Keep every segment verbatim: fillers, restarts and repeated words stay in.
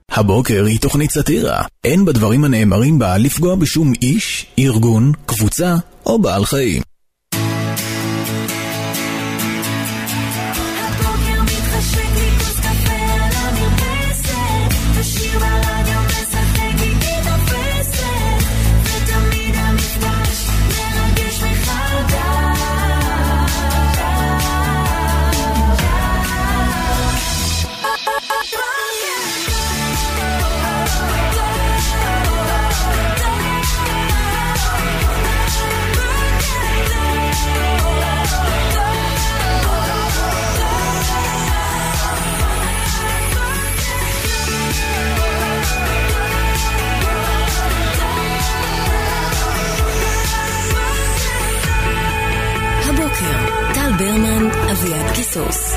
הבוקר היא תוכנית סאטירה. אין בדברים הנאמרים בה לפגוע בשום איש, ארגון, קבוצה או בעל חיים. ברמן, אביעד קיסוס.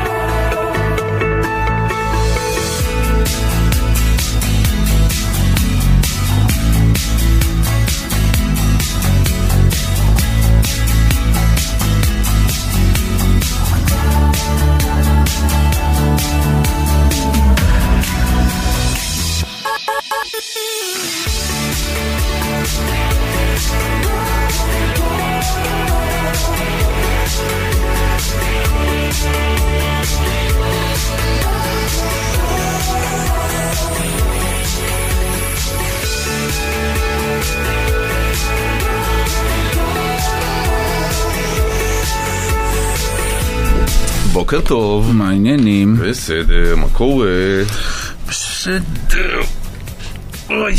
בוקר טוב. מה העניינים? בסדר, מה קורה? בסדר. אוי.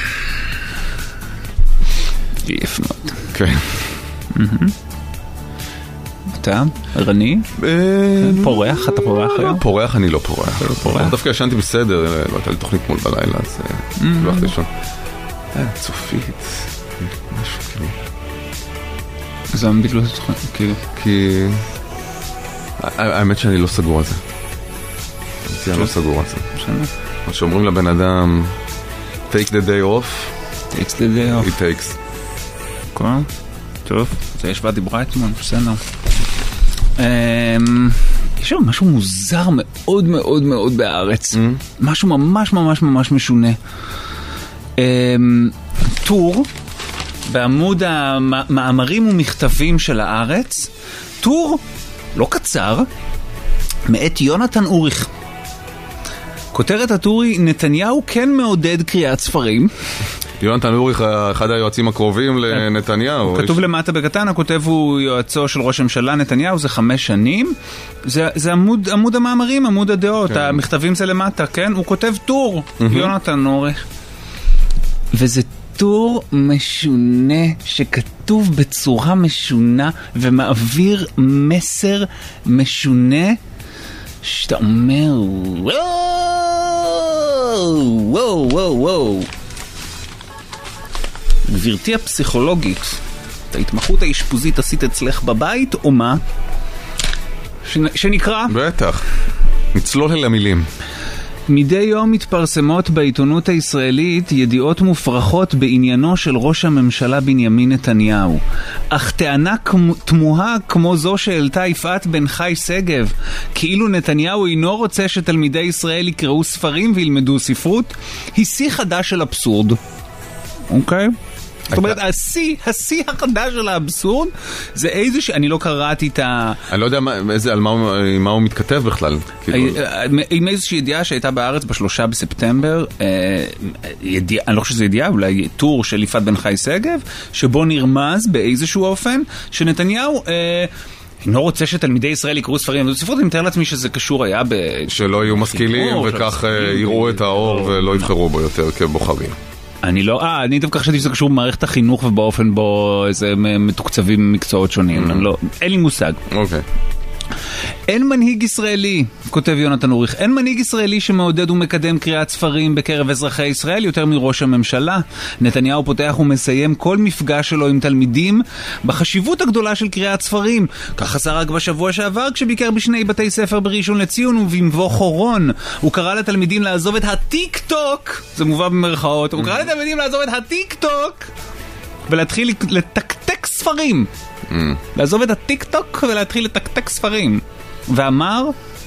עייף מאוד. כן. אתה? ערני? פורח? אתה פורח היום? פורח אני לא פורח. דווקא ישנתי בסדר, לא הייתה לי תוכנית מול בלילה, אז לא הלכתי לישון. צופית, משהו כאילו. זה עמדית לא תוכנית, כאילו. כי... האמת שאני לא סגור על זה. אני לא סגור על זה. מה שאומרים לבן אדם, take the day off. takes the day off. It takes. כל? טוב, זה יש ועד דיברה אתמול, בסדר. יש שם משהו מוזר מאוד מאוד מאוד בארץ. משהו ממש ממש ממש משונה. טור, בעמוד המאמרים ומכתבים של הארץ, טור, לא קצר, מאת יונתן אוריך. כותרת הטור היא, נתניהו כן מעודד קריאת ספרים. יונתן אוריך, אחד היועצים הקרובים לנתניהו. כתוב למטה בקטן, הכותב הוא יועצו של ראש הממשלה נתניהו, זה חמש שנים. זה, זה עמוד, עמוד המאמרים, עמוד הדעות, כן. המכתבים זה למטה, כן? הוא כותב טור, mm-hmm. יונתן אוריך. וזה טור משונה שכתוב בצורה משונה ומעביר מסר משונה שאתה אומר וואו וואו וואו וואו. גברתי הפסיכולוגית, את ההתמחות האשפוזית עשית אצלך בבית או מה? שנקרא? בטח, נצלול אל המילים. מדי יום מתפרסמות בעיתונות הישראלית ידיעות מופרכות בעניינו של ראש הממשלה בנימין נתניהו. אך טענה תמוהה כמו זו שהעלתה יפעת בן חי סגב, כאילו נתניהו אינו רוצה שתלמידי ישראל יקראו ספרים וילמדו ספרות, היא שיא חדש של אבסורד. אוקיי? זאת אומרת, השיא, השיא החדש של האבסורד זה איזושהי, אני לא קראתי את ה... אני לא יודע על מה הוא מתכתב בכלל. עם איזושהי ידיעה שהייתה בארץ בשלושה בספטמבר, אני לא חושב שזה ידיעה, אולי טור של יפעת בן חי סגב, שבו נרמז באיזשהו אופן, שנתניהו... אני לא רוצה שתלמידי ישראל יקראו ספרים, אבל ספרות אני מתאר לעצמי שזה קשור היה ב... שלא יהיו משכילים וכך יראו את האור ולא יבחרו בו יותר כבוחרים. אני לא, אה, אני דווקא חשבתי שזה קשור במערכת החינוך ובאופן בו איזה מתוקצבים מקצועות שונים. אני לא, אין לי מושג. אוקיי. אין מנהיג ישראלי, כותב יונתן אוריך, אין מנהיג ישראלי שמעודד ומקדם קריאת ספרים בקרב אזרחי ישראל יותר מראש הממשלה. נתניהו פותח ומסיים כל מפגש שלו עם תלמידים בחשיבות הגדולה של קריאת ספרים. כך עשה רק בשבוע שעבר כשביקר בשני בתי ספר בראשון לציון ובמבוא חורון. הוא קרא לתלמידים לעזוב את הטיק טוק, זה מובא במרכאות, הוא קרא לתלמידים לעזוב את הטיק טוק ולהתחיל לתקתק ספרים. לעזוב את הטיק טוק ולהתחיל לתקתק ספרים. ואמר,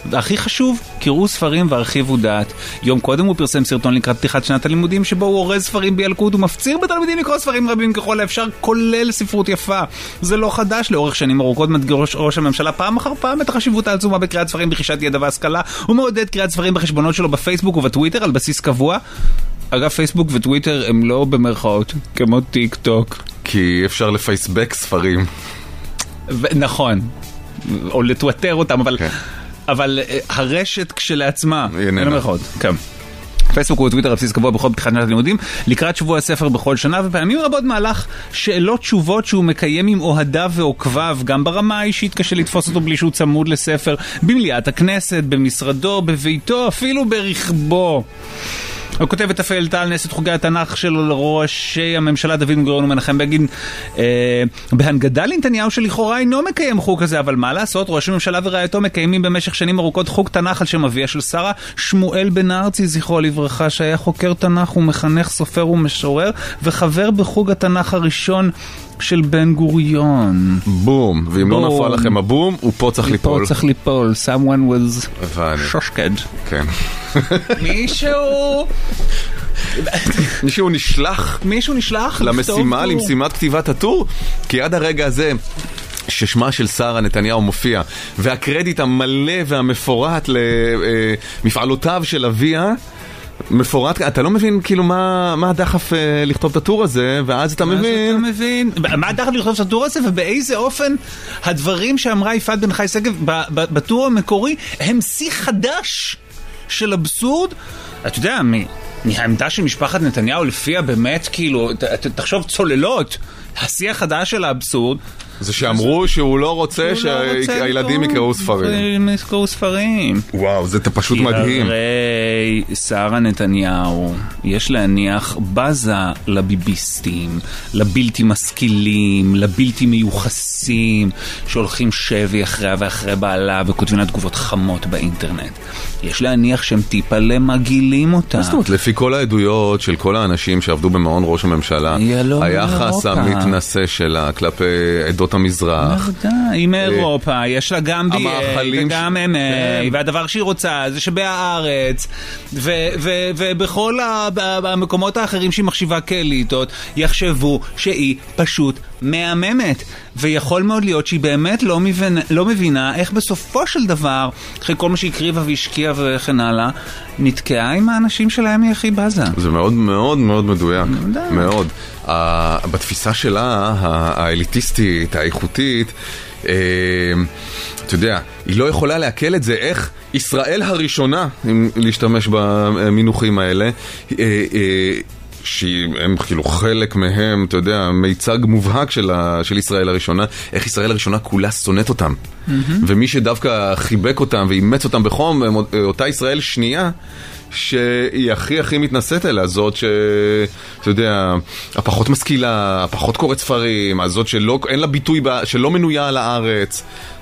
והכי חשוב, קראו ספרים והרחיבו דעת. יום קודם הוא פרסם סרטון לקראת פתיחת שנת הלימודים, שבו הוא אורז ספרים בילקוט ומפציר בתלמידים לקרוא ספרים רבים ככל האפשר, כולל ספרות יפה. זה לא חדש, לאורך שנים ארוכות מדגיר ראש הממשלה פעם אחר פעם את החשיבות העצומה בקריאת ספרים, ברכישת ידע והשכלה. הוא מעודד קריאת ספרים בחשבונות שלו בפייסבוק ובטוויטר על בסיס קבוע. אגב, פייסבוק וטוויטר הם לא במרכאות כמו טיק טוק. כי אפשר לפייסבק ספרים. נכון. או לטוויטר אותם, אבל... אבל הרשת כשלעצמה, אין למרכאות, כן. פייסבוק וטוויטר על בסיס קבוע בכל פתיחת שנת הלימודים, לקראת שבוע הספר בכל שנה, ופעמים רבות מהלך שאלות תשובות שהוא מקיים עם אוהדיו ועוקביו, גם ברמה האישית קשה לתפוס אותו בלי שהוא צמוד לספר, במליאת הכנסת, במשרדו, בביתו, אפילו ברכבו. הוא כותב את אפל טל נס את חוגי התנ"ך שלו לראשי הממשלה דוד בן-גוריון ומנחם בגין אה, בהנגדה לנתניהו שלכאורה אינו מקיים חוג כזה, אבל מה לעשות, ראש הממשלה ורעייתו מקיימים במשך שנים ארוכות חוג תנ"ך על שם אביה של שרה, שמואל בן ארצי זכרו לברכה, שהיה חוקר תנ"ך ומחנך סופר ומשורר וחבר בחוג התנ"ך הראשון של בן גוריון. בום. ואם לא נפל לכם הבום, הוא פה צריך ליפול. פה צריך ליפול. Someone was שושקד. כן. מישהו... מישהו נשלח. מישהו נשלח. למשימה, למשימת כתיבת הטור. כי עד הרגע הזה... ששמה של שרה נתניהו מופיע, והקרדיט המלא והמפורט למפעלותיו של אביה, מפורט, אתה לא מבין כאילו מה, מה הדחף אה, לכתוב את הטור הזה, ואז אתה מבין... אתה מבין, מה הדחף לכתוב את הטור הזה, ובאיזה אופן הדברים שאמרה יפעת בן חי שגב בטור המקורי, הם שיא חדש של אבסורד. אתה יודע, מהעמדה של משפחת נתניהו לפיה באמת כאילו, ת, תחשוב צוללות, השיא החדש של האבסורד, זה שאמרו שהוא לא רוצה שהילדים יקראו ספרים. יקראו ספרים. וואו, זה פשוט מדהים. הרי שרה נתניהו, יש להניח בזה לביביסטים, לבלתי משכילים, לבלתי מיוחסים, שהולכים שבי אחריה ואחרי בעלה וכותבים לה תגובות חמות באינטרנט. יש להניח שהם טיפה למגילים אותה. זאת אומרת, לפי כל העדויות של כל האנשים שעבדו במעון ראש הממשלה, היחס המתנשא שלה כלפי עדות המזרח. היא מאירופה, יש לה גם בי איי וגם אם איי, והדבר שהיא רוצה זה שבהארץ ובכל המקומות האחרים שהיא מחשיבה כאליטות יחשבו שהיא פשוט מהממת, ויכול מאוד להיות שהיא באמת לא מבינה, לא מבינה איך בסופו של דבר, אחרי כל מה שהקריבה והשקיעה וכן הלאה, נתקעה עם האנשים שלהם היא הכי בזה. זה מאוד מאוד מאוד מדויק, מאוד. בתפיסה שלה, האליטיסטית, האיכותית, אתה יודע, היא לא יכולה להקל את זה, איך ישראל הראשונה, אם להשתמש במינוחים האלה, שהם כאילו חלק מהם, אתה יודע, מיצג מובהק של, ה, של ישראל הראשונה, איך ישראל הראשונה כולה שונאת אותם. Mm-hmm. ומי שדווקא חיבק אותם ואימץ אותם בחום, אותה ישראל שנייה, שהיא הכי הכי מתנשאת אליה, זאת שאתה יודע, הפחות משכילה, הפחות קוראת ספרים, הזאת שלא, אין לה ביטוי, שלא מנויה על הארץ.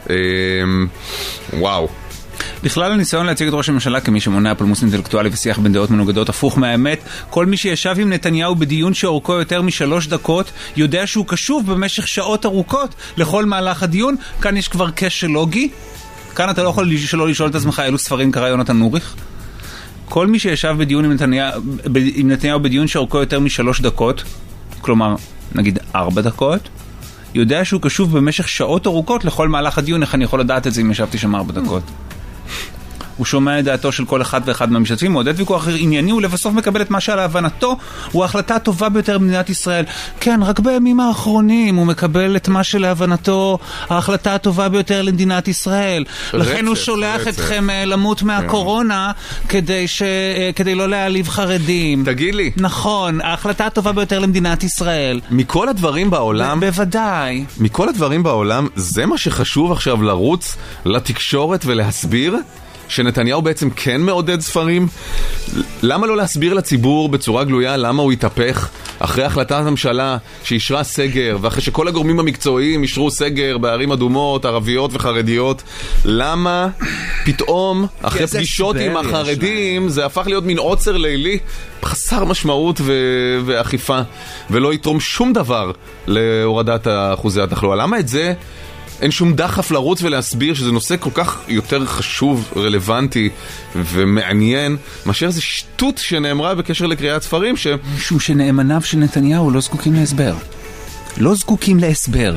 וואו. בכלל הניסיון להציג את ראש הממשלה כמי שמונע פולמוס אינטלקטואלי ושיח בין דעות מנוגדות הפוך מהאמת, כל מי שישב עם נתניהו בדיון שאורכו יותר משלוש דקות יודע שהוא קשוב במשך שעות ארוכות לכל מהלך הדיון. כאן יש כבר קשר לוגי, כאן אתה לא יכול שלא לשאול את עצמך אילו ספרים קרא יונתן נוריך. כל מי שישב בדיון עם נתניהו, עם נתניהו בדיון שאורכו יותר משלוש דקות, כלומר נגיד ארבע דקות, יודע שהוא קשוב במשך שעות ארוכות לכל מהלך הדיון. איך אני יכול לדעת את זה אם ישבתי שם ארבע דקות? הוא שומע את דעתו של כל אחד ואחד מהמשתתפים, מעודד ויכוח ענייני, ולבסוף מקבל את מה שעל הבנתו הוא ההחלטה הטובה ביותר במדינת ישראל. כן, רק בימים האחרונים הוא מקבל את מה שלהבנתו ההחלטה הטובה ביותר למדינת ישראל. לכן הוא שולח אתכם למות מהקורונה כדי ש... כדי לא להעליב חרדים. תגיד לי. נכון, ההחלטה הטובה ביותר למדינת ישראל. מכל הדברים בעולם... בוודאי. מכל הדברים בעולם, זה מה שחשוב עכשיו לרוץ לתקשורת ולהסביר? שנתניהו בעצם כן מעודד ספרים? למה לא להסביר לציבור בצורה גלויה למה הוא התהפך אחרי החלטת הממשלה שאישרה סגר, ואחרי שכל הגורמים המקצועיים אישרו סגר בערים אדומות, ערביות וחרדיות? למה פתאום אחרי פגישות עם החרדים זה הפך להיות מין עוצר לילי חסר משמעות ו- ואכיפה, ולא יתרום שום דבר להורדת אחוזי התחלואה? למה את זה אין שום דחף לרוץ ולהסביר שזה נושא כל כך יותר חשוב, רלוונטי ומעניין, מאשר זה שטות שנאמרה בקשר לקריאת ספרים ש... משום שנאמניו של נתניהו לא זקוקים להסבר. לא זקוקים להסבר.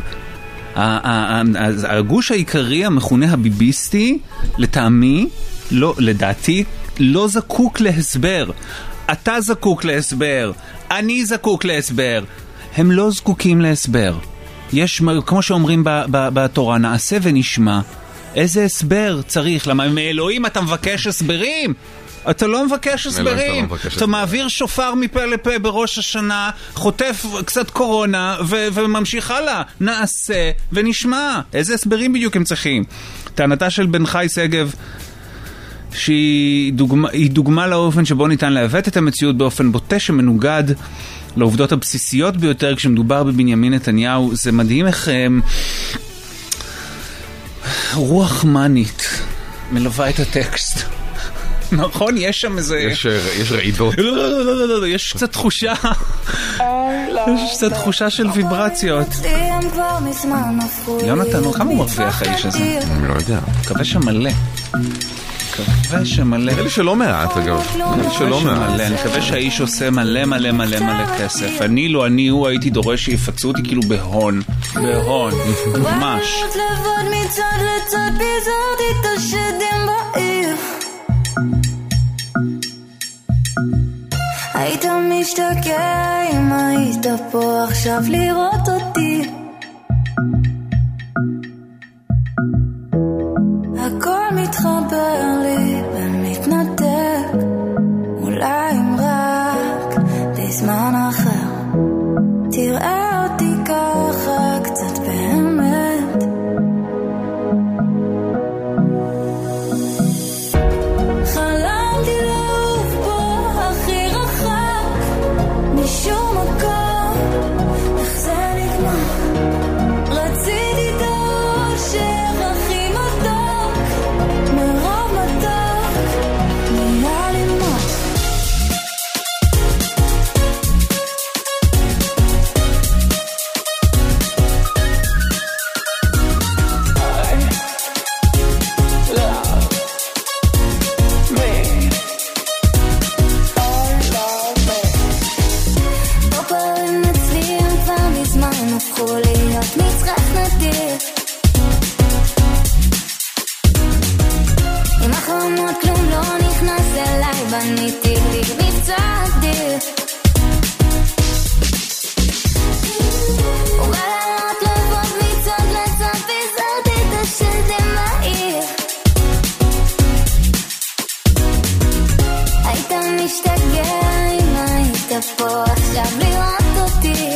הגוש העיקרי המכונה הביביסטי, לטעמי, לא, לדעתי, לא זקוק להסבר. אתה זקוק להסבר, אני זקוק להסבר. הם לא זקוקים להסבר. יש, כמו שאומרים בתורה, נעשה ונשמע. איזה הסבר צריך? למה מאלוהים אתה מבקש הסברים? אתה לא מבקש הסברים. אתה מעביר שופר מפה לפה בראש השנה, חוטף קצת קורונה ו- וממשיך הלאה. נעשה ונשמע. איזה הסברים בדיוק הם צריכים? טענתה של בן חי סגב שהיא דוגמה, היא דוגמה לאופן שבו ניתן להבט את המציאות באופן בוטה שמנוגד לעובדות הבסיסיות ביותר כשמדובר בבנימין נתניהו. זה מדהים איך הם... רוח מנית מלווה את הטקסט. נכון, יש שם איזה... יש, יש רעידות. יש קצת תחושה. יש קצת תחושה של ויברציות. יונתן, כמה הוא מרוויח האיש הזה? אני לא יודע. מקווה שמלא. מקווה שמלא. נראה לי שלא מעט, אגב. נראה לי שלא מעט. אני מקווה שהאיש עושה מלא מלא מלא מלא כסף. אני לא, אני הוא הייתי דורש שיפצו אותי כאילו בהון. בהון. ממש. היית משתגע אם היית פה עכשיו לראות אותי. הכל מתחבר לי ומתנתק, אולי אם רק בזמן אחר תראה אותי ככה קצת באמת. חלמתי לעוף פה הכי רחק משום מקום, איך זה נגמר? רציתי את האושר הכי מתוק, מרוב מתוק נהיה לי מות. פופרים אצלי הם כבר מזמן הפכו להיות מצרך נדיר. עם החלומות כלום לא נכנס אליי, בניתי לי מבצע אדיר. ובלילות לבוא מצד לצד פיזרתי את השלטים בעיר. היית משתגע אם היית פה עכשיו לראות אותי.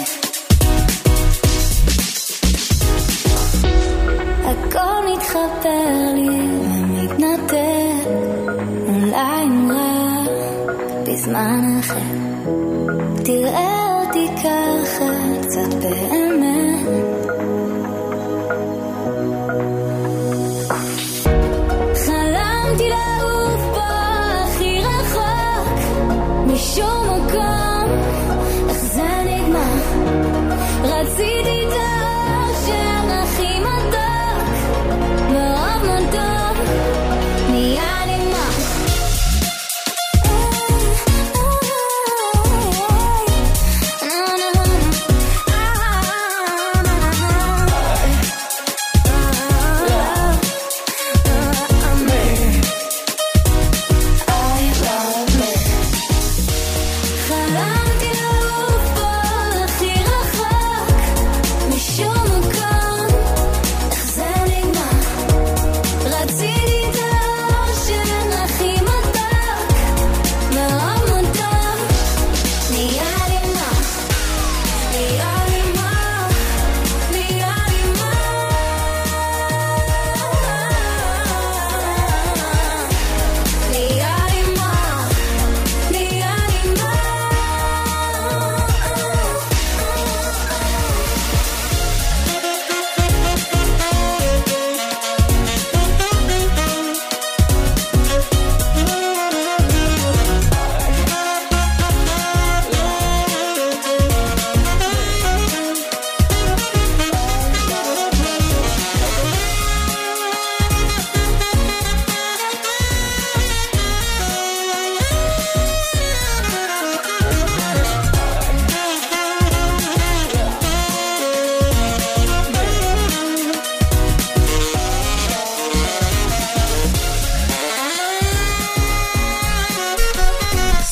הכל מתחבר לי ומתנתק, אולי אם רק בזמן אחר תראה אותי ככה קצת באמת. חלמתי לעוף פה הכי רחוק משום מקום, איך זה נגמר?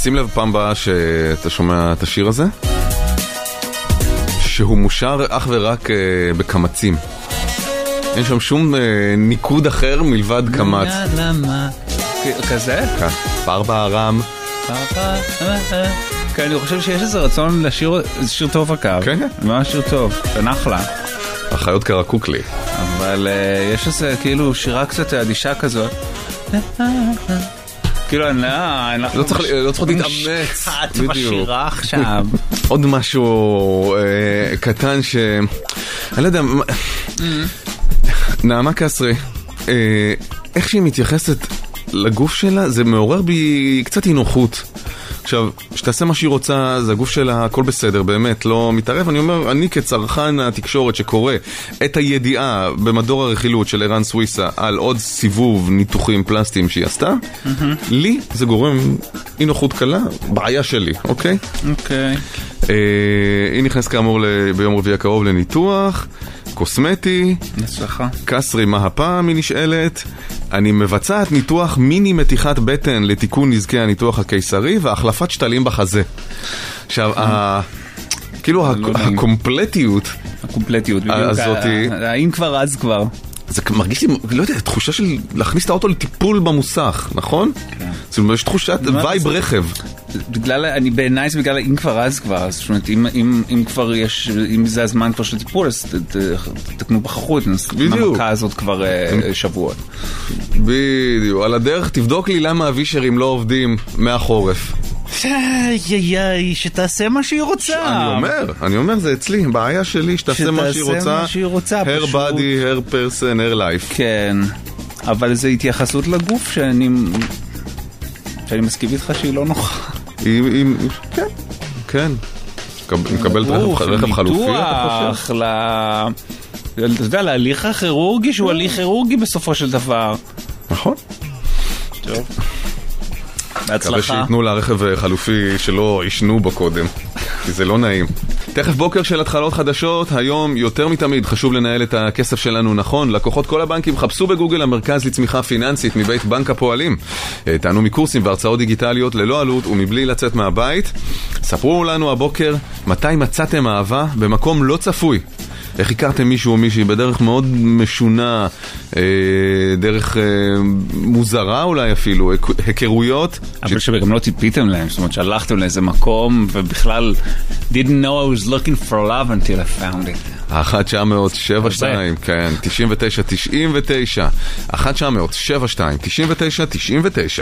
שים לב פעם באה שאתה שומע את השיר הזה, שהוא מושר אך ורק בקמצים. אין שם שום ניקוד אחר מלבד קמץ. כזה? כן, פר בערם. כן, אני חושב שיש איזה רצון לשיר, זה שיר טוב הקו. כן? ממש שיר טוב, זה נחלה. החיות קרקוק לי. אבל יש איזה כאילו שירה קצת אדישה כזאת. כאילו אני לא צריך להתאמץ. את בשירה עכשיו. עוד משהו קטן ש... אני לא יודע, נעמה קסרי, איך שהיא מתייחסת לגוף שלה, זה מעורר בי קצת אינוחות. עכשיו, שתעשה מה שהיא רוצה, זה הגוף שלה, הכל בסדר, באמת, לא מתערב. אני אומר, אני כצרכן התקשורת שקורא את הידיעה במדור הרכילות של ערן סוויסה על עוד סיבוב ניתוחים פלסטיים שהיא עשתה, לי זה גורם אינוחות קלה, בעיה שלי, אוקיי? אוקיי. היא נכנס כאמור ביום רביעי הקרוב לניתוח קוסמטי. הצלחה. קסרי, מה הפעם? היא נשאלת. אני מבצעת ניתוח מיני מתיחת בטן לתיקון נזקי הניתוח הקיסרי והחלפת שתלים בחזה. עכשיו, כאילו הקומפלטיות הקומפלטיות הזאת, האם כבר אז כבר זה מרגיש לי, לא יודע, תחושה של להכניס את האוטו לטיפול במוסך, נכון? כן. זאת אומרת, יש תחושת וייב רכב. בגלל, אני בעיניי זה בגלל אם כבר אז כבר, זאת אומרת, אם, אם, אם כבר יש, אם זה הזמן כבר של טיפול, אז תקנו בחחות, המכה הזאת כבר שבועות. בדיוק, על הדרך תבדוק לי למה הווישרים לא עובדים מהחורף. יאי, שתעשה מה שהיא רוצה. אני אומר, אני אומר, זה אצלי, בעיה שלי, שתעשה מה שהיא רוצה. שתעשה מה שהיא רוצה, הר בדי, הר פרסן, הר לייף. כן, אבל זה התייחסות לגוף שאני שאני מסכים איתך שהיא לא נוחה. כן, כן. מקבלת רכב חלופי, אתה חושב? אתה יודע, להליך הכירורגי שהוא הליך כירורגי בסופו של דבר. נכון. טוב. מקווה שיתנו לרכב חלופי שלא ישנו בו קודם, כי זה לא נעים. תכף בוקר של התחלות חדשות. היום יותר מתמיד חשוב לנהל את הכסף שלנו נכון. לקוחות כל הבנקים חפשו בגוגל המרכז לצמיחה פיננסית מבית בנק הפועלים. תענו מקורסים והרצאות דיגיטליות ללא עלות ומבלי לצאת מהבית. ספרו לנו הבוקר מתי מצאתם אהבה במקום לא צפוי. איך הכרתם מישהו או מישהי בדרך מאוד משונה, אה, דרך אה, מוזרה אולי אפילו, היכרויות. אבל ש... שגם לא טיפיתם להם, זאת אומרת שהלכתם לאיזה מקום ובכלל didn't know I was looking for love until I found it. אחת שעה מאות שבע שתיים, כן, תשעים ותשע תשעים ותשע, אחת שעה מאות שבע שתיים, תשעים ותשע תשעים ותשע.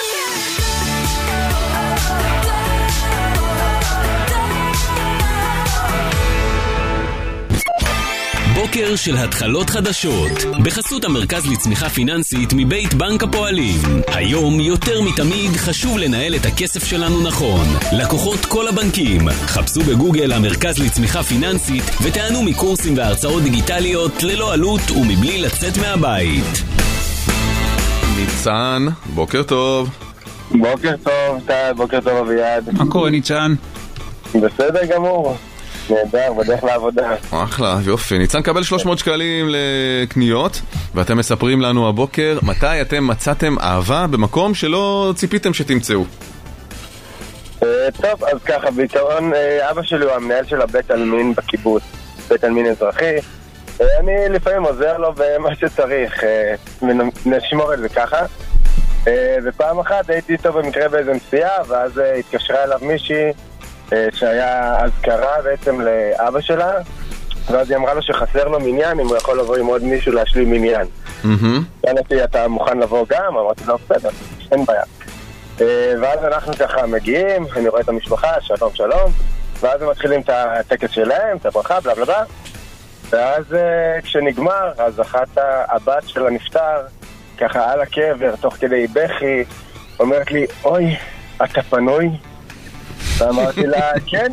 בוקר של התחלות חדשות בחסות המרכז לצמיחה פיננסית מבית בנק הפועלים. היום יותר מתמיד חשוב לנהל את הכסף שלנו נכון. לקוחות כל הבנקים חפשו בגוגל המרכז לצמיחה פיננסית ותענו מקורסים והרצאות דיגיטליות ללא עלות ומבלי לצאת מהבית. ניצן, בוקר טוב. בוקר טוב, טל, בוקר טוב אביעד. מה קורה ניצן? בסדר גמור. נהדר, בדרך לעבודה. אחלה, יופי. ניצן קבל שלוש מאות שקלים לקניות, ואתם מספרים לנו הבוקר מתי אתם מצאתם אהבה במקום שלא ציפיתם שתמצאו. טוב, אז ככה, בעיקרון אבא שלי הוא המנהל של הבית אלמין בקיבוץ, בית אלמין אזרחי. אני לפעמים עוזר לו במה שצריך, נשמור את זה ככה. ופעם אחת הייתי איתו במקרה באיזה נסיעה, ואז התקשרה אליו מישהי שהיה הזכרה בעצם לאבא שלה, ואז היא אמרה לו שחסר לו מניין, אם הוא יכול לבוא עם עוד מישהו להשלים מניין. אמרתי, אתה מוכן לבוא גם? אמרתי, לא, בסדר, אין בעיה. ואז אנחנו ככה מגיעים, אני רואה את המשפחה, שלום שלום, ואז הם מתחילים את הטקס שלהם, את הברכה, בלה בלה בלה, ואז כשנגמר, אז אחת הבת של הנפטר, ככה על הקבר, תוך כדי בכי, אומרת לי, אוי, אתה פנוי? ואמרתי לה, כן.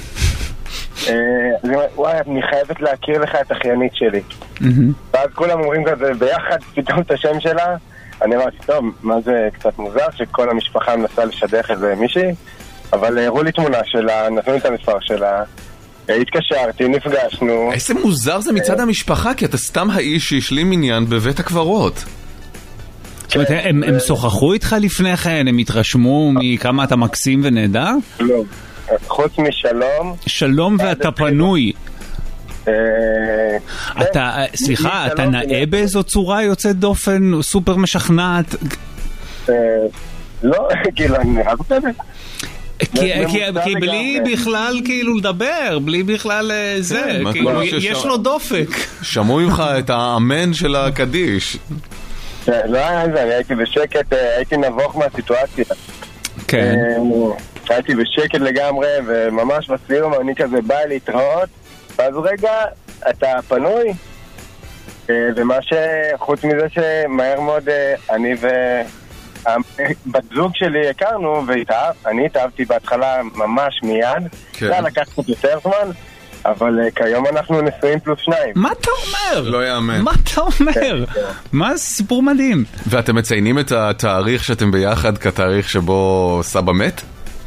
וואי, אני חייבת להכיר לך את אחיינית שלי. ואז כולם אומרים כזה ביחד פתאום את השם שלה. אני אמרתי, טוב, מה זה קצת מוזר שכל המשפחה מנסה לשדך איזה מישהי, אבל הראו לי תמונה שלה, נתנו לי את המספר שלה, התקשרתי, נפגשנו. איזה מוזר זה מצד המשפחה, כי אתה סתם האיש שהשלים עניין בבית הקברות. זאת אומרת, הם, הם שוחחו איתך לפני כן? הם התרשמו מכמה אתה מקסים ונהדר? לא. חוץ משלום. שלום ואתה פנוי. אה, אתה, סליחה, אתה נאה באיזו צורה יוצאת דופן, סופר משכנעת? אה, לא, כאילו, אני נראה בסדר. כי, כי, כי בלי בכלל כאילו לדבר, בלי בכלל זה, כן, כאילו, שש... יש לו דופק. שמעו ממך את האמן של הקדיש. לא היה זה, אני הייתי בשקט, הייתי נבוך מהסיטואציה. כן. הייתי בשקט לגמרי, וממש בסיום אני כזה בא להתראות, ואז רגע, אתה פנוי, ומה שחוץ מזה שמהר מאוד אני ו... בת זוג שלי הכרנו, ואני התאהבתי בהתחלה ממש מיד. זה לקח קצת יותר זמן, אבל כיום אנחנו נשואים פלוס שניים. מה אתה אומר? לא יאמן. מה אתה אומר? מה זה סיפור מדהים. ואתם מציינים את התאריך שאתם ביחד כתאריך שבו סבא מת?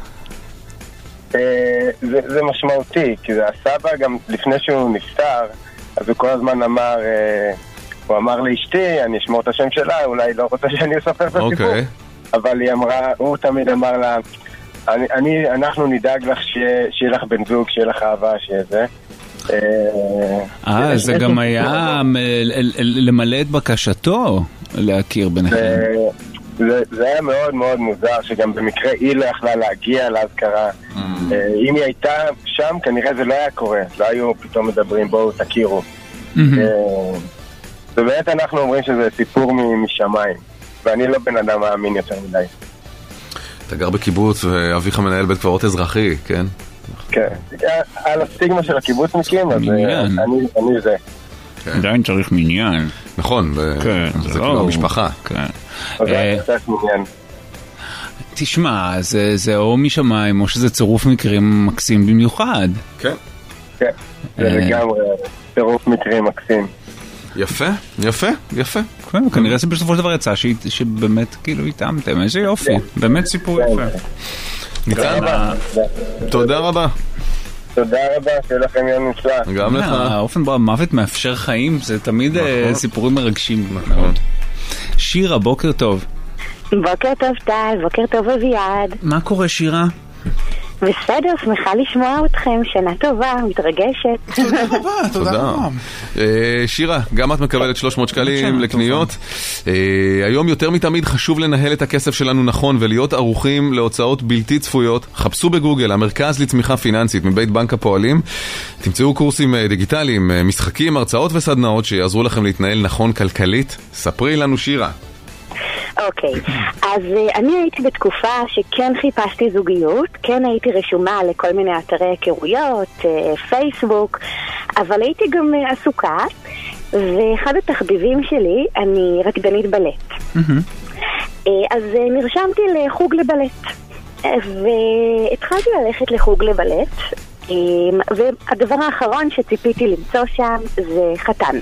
זה משמעותי, כי זה הסבא גם לפני שהוא נפטר, אז הוא כל הזמן אמר... הוא אמר לאשתי, אני אשמור את השם שלה, אולי לא רוצה שאני אספר את הסיפור. אוקיי. אבל היא אמרה, הוא תמיד אמר לה, אני, אני, אנחנו נדאג לך שיהיה לך בן זוג, שיהיה לך אהבה, שיהיה זה. אה, זה גם היה למלא את בקשתו להכיר ביניכם. זה היה מאוד מאוד מוזר, שגם במקרה היא לא יכלה להגיע להזכרה. אם היא הייתה שם, כנראה זה לא היה קורה. לא היו פתאום מדברים, בואו תכירו. ובאמת אנחנו אומרים שזה סיפור משמיים, ואני לא בן אדם מאמין יותר מדי. אתה גר בקיבוץ ואביך מנהל בית קברות אזרחי, כן? כן, על הסטיגמה של הקיבוצניקים, אז אני זה. עדיין צריך מניין. נכון, זה כאילו המשפחה. תשמע, זה או משמיים או שזה צירוף מקרים מקסים במיוחד. כן, כן, זה לגמרי צירוף מקרים מקסים. יפה, יפה, יפה. כן, כנראה שבסופו של דבר יצא שבאמת כאילו התאמתם, איזה יופי, באמת סיפור יפה. ניצן, תודה רבה. תודה רבה, שיהיה לכם יום נפלא. גם לך. האופן בו המוות מאפשר חיים, זה תמיד סיפורים מרגשים. שירה, בוקר טוב. בוקר טוב טל, בוקר טוב אביעד. מה קורה שירה? בסדר, שמחה לשמוע אתכם, שנה טובה, מתרגשת. תודה רבה, תודה רבה. שירה, גם את מקבלת שלוש מאות שקלים לקניות. היום יותר מתמיד חשוב לנהל את הכסף שלנו נכון ולהיות ערוכים להוצאות בלתי צפויות. חפשו בגוגל, המרכז לצמיחה פיננסית מבית בנק הפועלים. תמצאו קורסים דיגיטליים, משחקים, הרצאות וסדנאות שיעזרו לכם להתנהל נכון כלכלית. ספרי לנו שירה. אוקיי, אז אני הייתי בתקופה שכן חיפשתי זוגיות, כן הייתי רשומה לכל מיני אתרי היכרויות, פייסבוק, אבל הייתי גם עסוקה, ואחד התחביבים שלי, אני רקדנית בלט. אז נרשמתי לחוג לבלט, והתחלתי ללכת לחוג לבלט, והדבר האחרון שציפיתי למצוא שם זה חתן.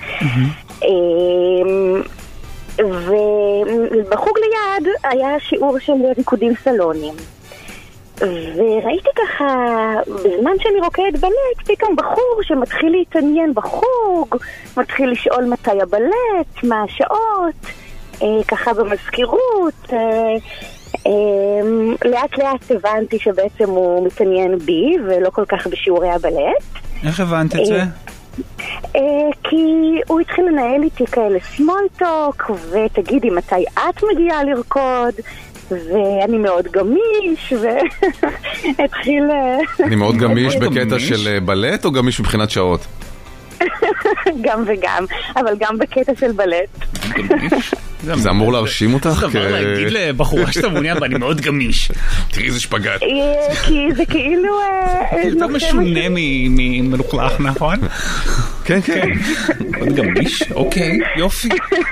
ובחוג ליד היה שיעור של ריקודים סלונים, וראיתי ככה בזמן שאני רוקדת בלט פתאום בחור שמתחיל להתעניין בחוג, מתחיל לשאול מתי הבלט, מה השעות, אה, ככה במזכירות. אה, אה, לאט לאט הבנתי שבעצם הוא מתעניין בי ולא כל כך בשיעורי הבלט. איך הבנת את זה? כי הוא התחיל לנהל איתי כאלה סמולטוק, ותגידי מתי את מגיעה לרקוד, ואני מאוד גמיש, והתחיל... אני מאוד גמיש בקטע של בלט או גמיש מבחינת שעות? גם וגם, אבל גם בקטע של בלט. זה אמור להרשים אותך? זה אמור להגיד לבחורה שאתה מעוניין ואני מאוד גמיש. תראי איזה שפגעת. כי זה כאילו... יותר משונה ממלוכלך, נכון? כן, כן. מאוד גמיש, אוקיי, יופי.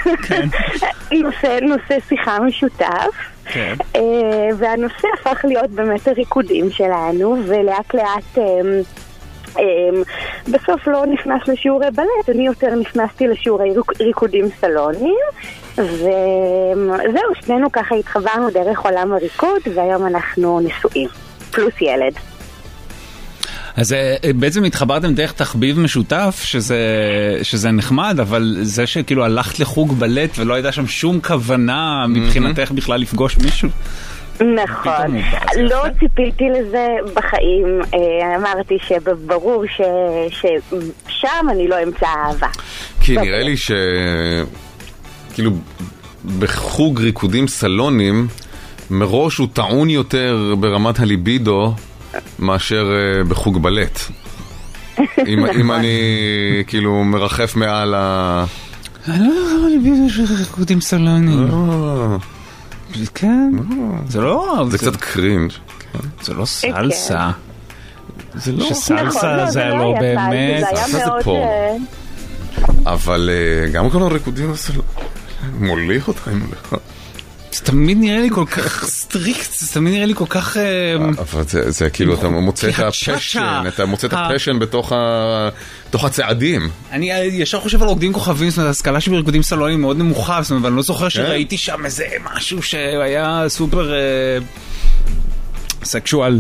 נושא שיחה משותף. והנושא הפך להיות באמת הריקודים שלנו, ולאט לאט... בסוף לא נכנס לשיעורי בלט, אני יותר נכנסתי לשיעורי ריקודים סלונים, וזהו, שנינו ככה התחברנו דרך עולם הריקוד, והיום אנחנו נשואים, פלוס ילד. אז בעצם התחברתם דרך תחביב משותף, שזה, שזה נחמד, אבל זה שכאילו הלכת לחוג בלט ולא הייתה שם שום כוונה מבחינתך בכלל לפגוש מישהו. נכון, לא ציפיתי לזה בחיים, אמרתי שברור ששם אני לא אמצא אהבה. כי נראה לי ש... כאילו בחוג ריקודים סלונים מראש הוא טעון יותר ברמת הליבידו מאשר בחוג בלט. אם, אם אני כאילו מרחף מעל ה... אני לא יודע ליבידו של ריקודים סלונים. כן, זה לא... זה קצת קרינג'. זה לא סלסה. זה לא סלסה, זה לא באמת. סלסה זה פה. אבל גם כל הריקודים מוליך אותך, אם מוליך. זה תמיד נראה לי כל כך סטריקט, זה תמיד נראה לי כל כך... אבל זה כאילו, אתה מוצא את הפשן, אתה מוצא את הפשן בתוך הצעדים. אני ישר חושב על רוקדים כוכבים, זאת אומרת, ההשכלה שלי בריקודים סלונים מאוד נמוכה, זאת אומרת, אבל אני לא זוכר שראיתי שם איזה משהו שהיה סופר סקשואל.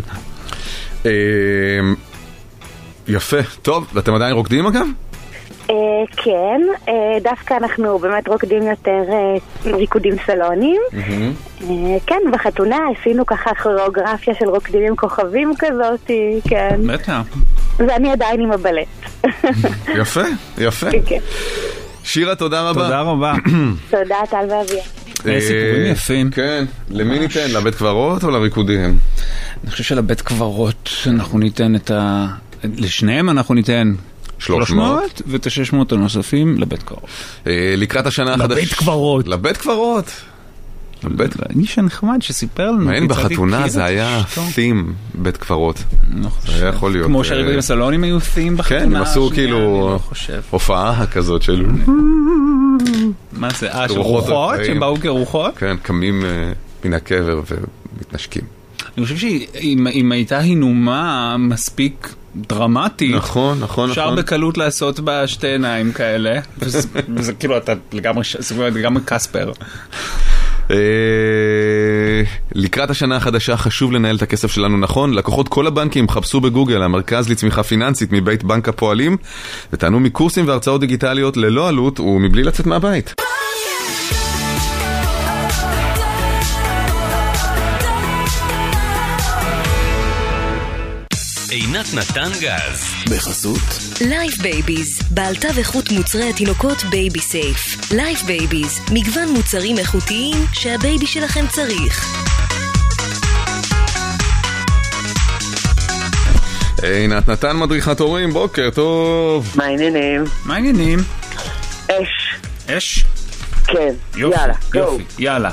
יפה, טוב, ואתם עדיין רוקדים אגב? כן, דווקא אנחנו באמת רוקדים יותר ריקודים סלונים. כן, בחתונה עשינו ככה כוריאוגרפיה של רוקדים עם כוכבים כזאת, כן. בטח. ואני עדיין עם הבלט. יפה, יפה. שירה, תודה רבה. תודה רבה. תודה, טל ואביה. סיפורים יפים. כן, למי ניתן? לבית קברות או לריקודים? אני חושב שלבית קברות אנחנו ניתן את ה... לשניהם אנחנו ניתן... שלוש מאות ואת ה-שש מאות הנוספים לבית קברות. לקראת השנה החדשה. לבית קברות. לבית קברות. איש הנחמד שסיפר לנו. מעין בחתונה זה היה תים בית קברות. זה היה יכול להיות. כמו שהריקודים הסלונים היו תים בחתונה. כן, הם עשו כאילו הופעה כזאת של... מה זה? אה, של רוחות? שהם באו כרוחות? כן, קמים מן הקבר ומתנשקים. אני חושב שאם הייתה הינומה מספיק דרמטית, נכון, נכון, אפשר נכון. בקלות לעשות בה שתי עיניים כאלה, וזה כאילו אתה לגמרי קספר. לקראת השנה החדשה חשוב לנהל את הכסף שלנו נכון. לקוחות כל הבנקים חפשו בגוגל המרכז לצמיחה פיננסית מבית בנק הפועלים ותענו מקורסים והרצאות דיגיטליות ללא עלות ומבלי לצאת מהבית. עינת נתן גז בחסות לייף בייביז, בעלתה וחוט מוצרי התינוקות בייבי סייף. לייף בייביז, מגוון מוצרים איכותיים שהבייבי שלכם צריך. עינת נתן מדריכת הורים, בוקר טוב. מה העניינים? מה העניינים? אש. אש? כן, יופי, יאללה, יופי, go. יאללה.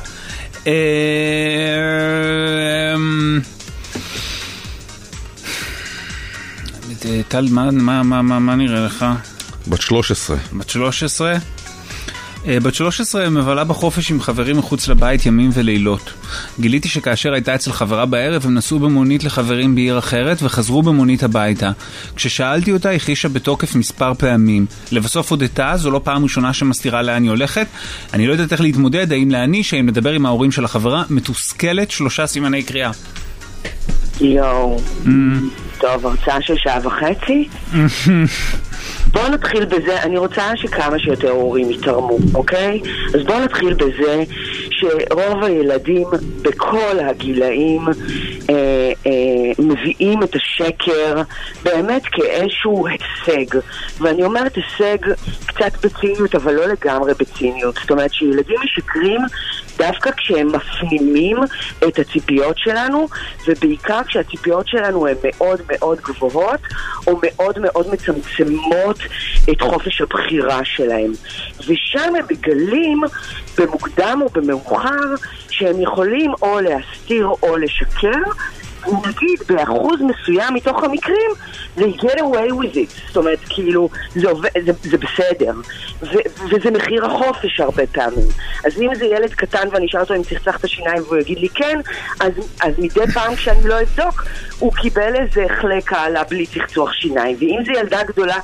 טל, מה, מה, מה, מה, מה נראה לך? בת שלוש עשרה. בת שלוש עשרה? בת שלוש עשרה מבלה בחופש עם חברים מחוץ לבית ימים ולילות. גיליתי שכאשר הייתה אצל חברה בערב הם נסעו במונית לחברים בעיר אחרת וחזרו במונית הביתה. כששאלתי אותה הכחישה בתוקף מספר פעמים. לבסוף הודתה, זו לא פעם ראשונה שמסתירה לאן היא הולכת. אני לא יודעת איך להתמודד, האם להניש, האם לדבר עם ההורים של החברה. מתוסכלת, שלושה סימני קריאה. יואו. טוב, הרצאה של שעה וחצי. בואו נתחיל בזה, אני רוצה שכמה שיותר הורים יתרמו, אוקיי? אז בואו נתחיל בזה שרוב הילדים בכל הגילאים אה, אה, מביאים את השקר באמת כאיזשהו הישג. ואני אומרת הישג קצת בציניות, אבל לא לגמרי בציניות. זאת אומרת שילדים משקרים דווקא כשהם מפנימים את הציפיות שלנו, ובעיקר כשהציפיות שלנו הן מאוד מאוד גבוהות, או מאוד מאוד מצמצמות את חופש הבחירה שלהם. ושם הם מגלים במוקדם או במאוחר שהם יכולים או להסתיר או לשקר, ונגיד באחוז מסוים מתוך המקרים they get away with it, זאת אומרת כאילו זה, זה, זה בסדר ו- וזה מחיר החופש הרבה פעמים. אז אם זה ילד קטן ואני אשאל אותו אם צחצח את השיניים והוא יגיד לי כן, אז, אז מדי פעם כשאני לא אבדוק הוא קיבל איזה חלק העלה בלי צחצוח שיניים. ואם זה ילדה גדולה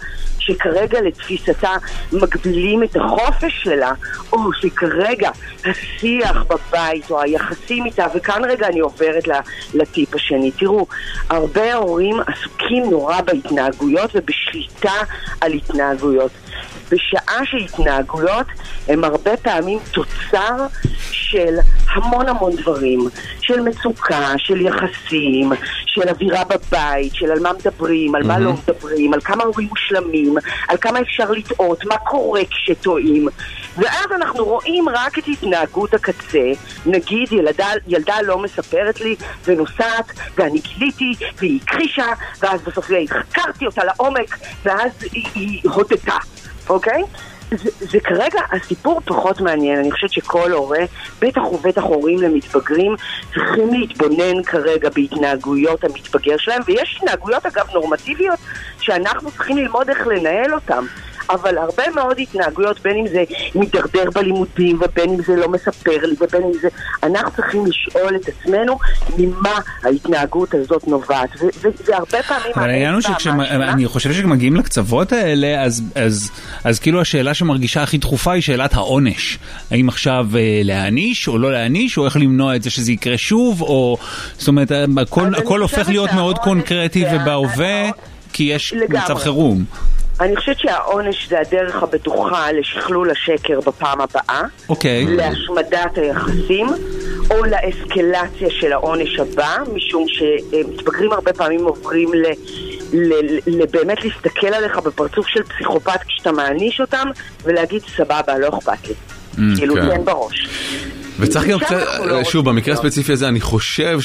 שכרגע לתפיסתה מגבילים את החופש שלה, או שכרגע השיח בבית או היחסים איתה, וכאן רגע אני עוברת לטיפ השני. תראו, הרבה הורים עסוקים נורא בהתנהגויות ובשליטה על התנהגויות. בשעה שהתנהגויות הם הרבה פעמים תוצר של המון המון דברים, של מצוקה, של יחסים, של אווירה בבית, של על מה מדברים, על מה לא מדברים, על כמה הורים מושלמים, על כמה אפשר לטעות, מה קורה כשטועים. ואז אנחנו רואים רק את התנהגות הקצה. נגיד ילדה, ילדה לא מספרת לי ונוסעת ואני גיליתי והיא קרישה, ואז בסוף חקרתי אותה לעומק ואז היא, היא הודתה. אוקיי? זה, זה כרגע הסיפור פחות מעניין. אני חושבת שכל הורה, בטח ובטח הורים למתבגרים, צריכים להתבונן כרגע בהתנהגויות המתבגר שלהם, ויש התנהגויות אגב נורמטיביות שאנחנו צריכים ללמוד איך לנהל אותם. אבל הרבה מאוד התנהגויות, בין אם זה מתדרדר בלימודים ובין אם זה לא מספר לי ובין אם זה, אנחנו צריכים לשאול את עצמנו ממה ההתנהגות הזאת נובעת, וזה הרבה פעמים... אבל העניין הוא שאני חושב שכשמגיעים לקצוות האלה, אז, אז, אז כאילו השאלה שמרגישה הכי דחופה היא שאלת העונש. האם עכשיו להעניש או לא להעניש, או איך למנוע את זה שזה יקרה שוב, או זאת אומרת, הכל, הכל הופך להיות מאוד קונקרטי ובהווה, כי יש מצב חירום. אני חושבת שהעונש זה הדרך הבטוחה לשכלול השקר בפעם הבאה, אוקיי. להשמדת היחסים, או לאסקלציה של העונש הבא, משום שמתבגרים הרבה פעמים עוברים ל... באמת להסתכל עליך בפרצוף של פסיכופת כשאתה מעניש אותם, ולהגיד סבבה, לא אכפת לי. כאילו תן בראש. וצריך גם קצת, שוב, במקרה הספציפי הזה, אני חושב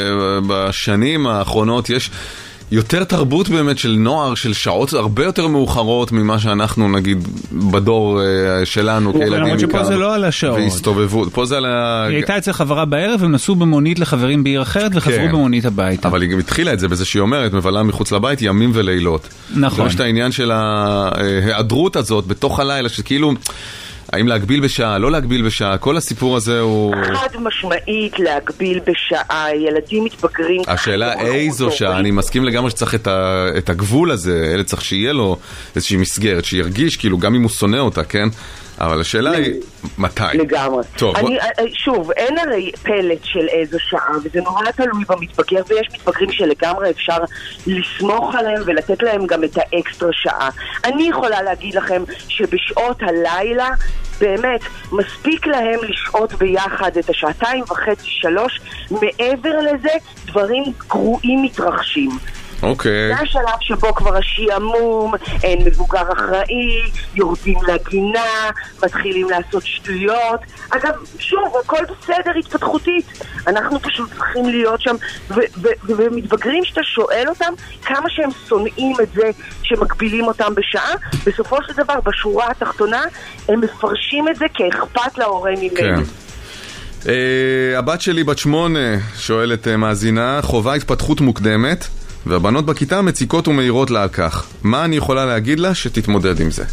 שבשנים האחרונות יש... יותר תרבות באמת של נוער, של שעות הרבה יותר מאוחרות ממה שאנחנו נגיד בדור שלנו כילדים. למרות שפה זה לא על השעות. והסתובבו, פה זה על ה... היא הייתה אצל חברה בערב, הם נסעו במונית לחברים בעיר אחרת וחזרו במונית הביתה. אבל היא גם התחילה את זה בזה שהיא אומרת, מבלה מחוץ לבית ימים ולילות. נכון. יש את העניין של ההיעדרות הזאת בתוך הלילה, שכאילו... האם להגביל בשעה, לא להגביל בשעה, כל הסיפור הזה הוא... חד משמעית להגביל בשעה, ילדים מתבגרים... השאלה איזו שעה, אני מסכים לגמרי שצריך את, ה, את הגבול הזה, ילד צריך שיהיה לו איזושהי מסגרת, שירגיש כאילו גם אם הוא שונא אותה, כן? אבל השאלה היא, מתי? לגמרי. טוב, אני, בוא... שוב, אין הרי פלט של איזו שעה, וזה נורא תלוי במתבגר, ויש מתבגרים שלגמרי אפשר לסמוך עליהם ולתת להם גם את האקסטרה שעה. אני יכולה להגיד לכם שבשעות הלילה, באמת, מספיק להם לשעות ביחד את השעתיים וחצי, שלוש, מעבר לזה, דברים גרועים מתרחשים. אוקיי. זה השלב שבו כבר השעמום, אין מבוגר אחראי, יורדים לגינה, מתחילים לעשות שטויות. אגב, שוב, הכל בסדר התפתחותית. אנחנו פשוט צריכים להיות שם, ומתבגרים שאתה שואל אותם כמה שהם שונאים את זה שמגבילים אותם בשעה, בסופו של דבר, בשורה התחתונה, הם מפרשים את זה כאכפת להורים ממנו. כן. Uh, הבת שלי בת שמונה, שואלת uh, מאזינה, חובה התפתחות מוקדמת, והבנות בכיתה מציקות ומהירות לה על כך. מה אני יכולה להגיד לה שתתמודד עם זה?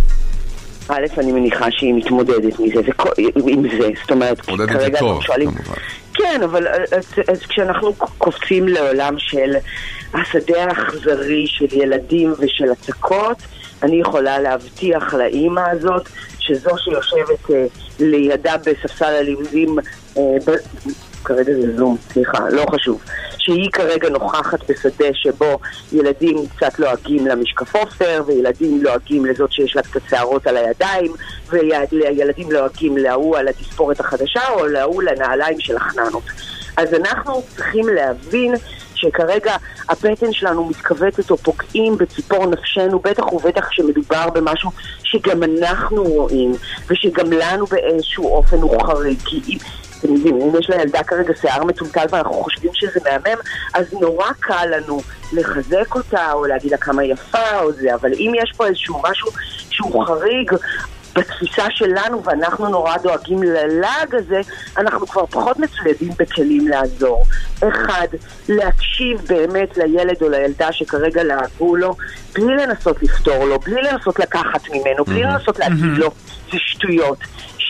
א', אני מניחה שהיא מתמודדת מזה, עם זה, זאת אומרת, כרגע אנחנו שואלים... כן, אבל אז, אז כשאנחנו קופצים לעולם של השדה האכזרי של ילדים ושל הצקות, אני יכולה להבטיח לאמא הזאת שזו שיושבת אה, לידה בספסל הלימודים, אה, ב... כרגע זה זום, סליחה, לא חשוב, שהיא כרגע נוכחת בשדה שבו ילדים קצת לועגים למשקף עופר, וילדים לועגים לזאת שיש לה קצת שערות על הידיים, וילדים לועגים להוא על התספורת החדשה, או להוא לנעליים של החננות. אז אנחנו צריכים להבין שכרגע הבטן שלנו מתכווצת או פוגעים בציפור נפשנו, בטח ובטח שמדובר במשהו שגם אנחנו רואים, ושגם לנו באיזשהו אופן הוא חריג, כי אם... אתם יודעים, אם יש לילדה כרגע שיער מטולטל ואנחנו חושבים שזה מהמם, אז נורא קל לנו לחזק אותה או להגיד לה כמה יפה או זה, אבל אם יש פה איזשהו משהו שהוא חריג בתפיסה שלנו ואנחנו נורא דואגים ללעג הזה, אנחנו כבר פחות מצוידים בכלים לעזור. אחד, להקשיב באמת לילד או לילדה שכרגע לעגו לו, בלי לנסות לפתור לו, בלי לנסות לקחת ממנו, בלי לנסות להגיד לו, זה שטויות.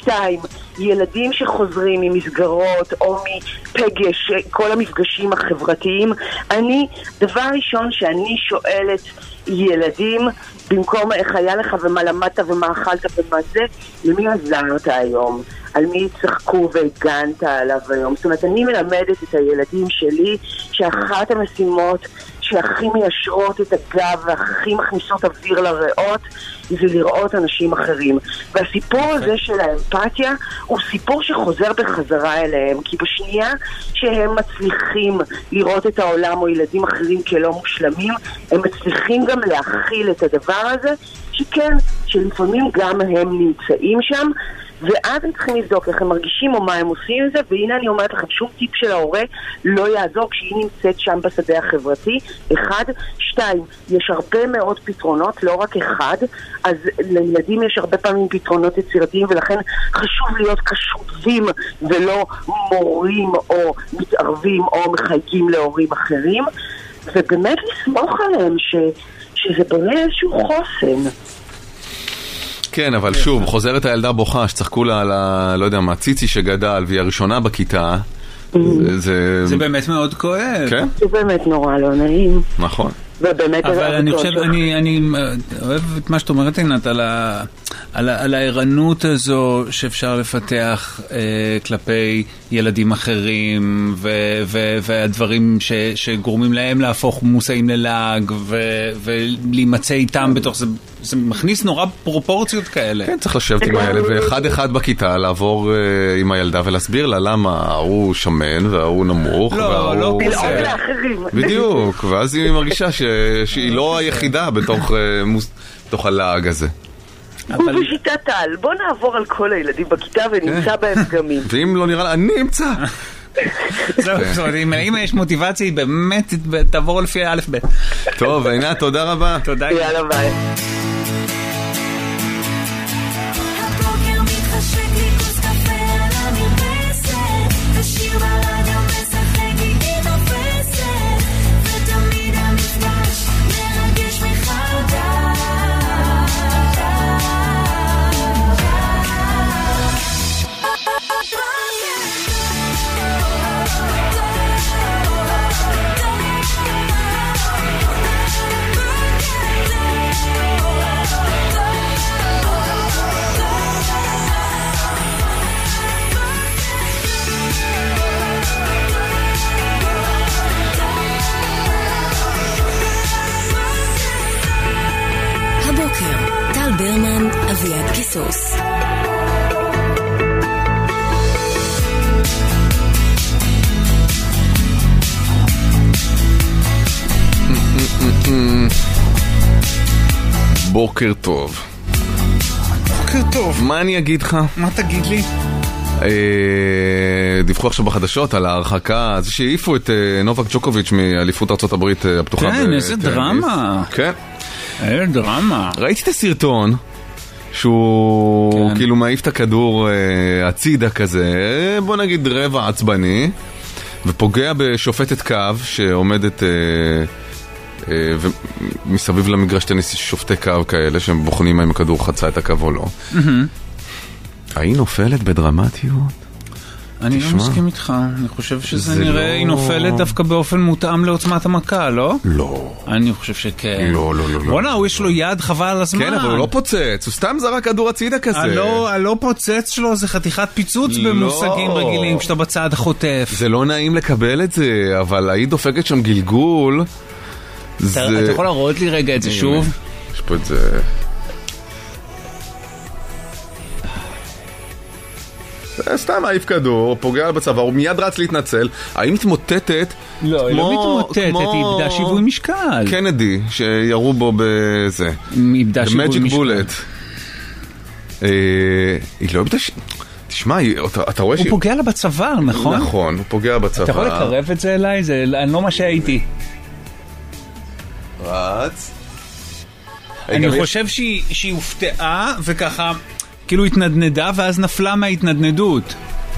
שתיים, ילדים שחוזרים ממסגרות או מפגש, כל המפגשים החברתיים. אני, דבר ראשון שאני שואלת ילדים, במקום איך היה לך ומה למדת ומה אכלת ומה זה, למי עזרת היום? על מי צחקו והגנת עליו היום? זאת אומרת, אני מלמדת את הילדים שלי שאחת המשימות שהכי מיישרות את הגב והכי מכניסות אוויר לריאות זה לראות אנשים אחרים. והסיפור הזה של האמפתיה הוא סיפור שחוזר בחזרה אליהם, כי בשנייה שהם מצליחים לראות את העולם או ילדים אחרים כלא מושלמים, הם מצליחים גם להכיל את הדבר הזה, שכן, שלפעמים גם הם נמצאים שם, ואז הם צריכים לבדוק איך הם מרגישים או מה הם עושים עם זה. והנה אני אומרת לכם, שום טיפ של ההורה לא יעזור כשהיא נמצאת שם בשדה החברתי. אחד, שתיים, יש הרבה מאוד פתרונות, לא רק אחד, אז לילדים יש הרבה פעמים פתרונות יצירתיים, ולכן חשוב להיות קשובים ולא מורים או מתערבים או מחייגים להורים אחרים, ובאמת לסמוך עליהם ש, שזה בונה איזשהו חוסן. כן, אבל שוב, חוזרת הילדה בוכה, שצחקו לה על ה... לא יודע מה, ציצי שגדל, והיא הראשונה בכיתה. זה... זה באמת מאוד כואב. כן? זה באמת נורא לא נעים. נכון. ובאמת... אבל אני חושב, אני, אני אוהב את מה שאת אומרת, עינת, על ה... על, על הערנות הזו שאפשר לפתח אה, כלפי ילדים אחרים ו, ו, והדברים ש, שגורמים להם להפוך מושאים ללעג ו, ולהימצא איתם בתוך זה, זה מכניס נורא פרופורציות כאלה. כן, צריך לשבת עם הילד ואחד אחד בכיתה לעבור אה, עם הילדה ולהסביר לה למה הוא שמן והוא נמוך לא, והוא... לא בלעוד לאחרים. בדיוק, ואז היא מרגישה ש, שהיא לא היחידה בתוך, אה, מוס, בתוך הלעג הזה. הוא בשיטת טל, בוא נעבור על כל הילדים בכיתה ונמצא בהם פגמים. ואם לא נראה לה, אני אמצא. זהו, זאת אומרת, אם יש מוטיבציה, היא באמת תעבור לפי א' ב'. טוב, עינת, תודה רבה. תודה. יאללה ביי. הבוקר מתחשק לי כוס קפה על המרפסת, ושיר ברדיו משחק איתי תופסת, ותמיד המפגש מרגש מחדש. הבוקר, טל ברמן, אביעד קיסוס. בוקר טוב. בוקר טוב. מה אני אגיד לך? מה תגיד לי? דיווחו עכשיו בחדשות על ההרחקה, זה שהעיפו את נובק ג'וקוביץ' מאליפות ארצות הברית הפתוחה. כן, איזה דרמה. כן. איזה דרמה. ראיתי את הסרטון שהוא כאילו מעיף את הכדור הצידה כזה, בוא נגיד רבע עצבני, ופוגע בשופטת קו שעומדת ומסביב למגרש טניס שופטי קו כאלה שהם בוחנים האם הכדור חצה את הקו או לא. היא נופלת בדרמטיות? אני לא מסכים איתך, אני חושב שזה נראה, היא נופלת דווקא באופן מותאם לעוצמת המכה, לא? לא. אני חושב שכן. לא, לא, לא. בוא'נה, הוא יש לו יד חבל על הזמן. כן, אבל הוא לא פוצץ, הוא סתם זרק כדור הצידה כזה. הלא פוצץ שלו זה חתיכת פיצוץ במושגים רגילים, כשאתה בצד החוטף. זה לא נעים לקבל את זה, אבל היא דופקת שם גלגול. אתה יכול להראות לי רגע את זה שוב? יש פה את זה... סתם העיף כדור, פוגע בצוואר, הוא מיד רץ להתנצל. האם מתמוטטת? לא, היא לא מתמוטטת, היא איבדה שיווי משקל. קנדי, שירו בו בזה. היא איבדה שיווי משקל. היא לא איבדה... תשמע, אתה רואה הוא פוגע לה בצוואר, נכון? נכון, הוא פוגע בצוואר. אתה יכול לקרב את זה אליי? אני לא מה שהייתי. רץ. אני חושב שהיא הופתעה וככה... כאילו התנדנדה ואז נפלה מההתנדנדות.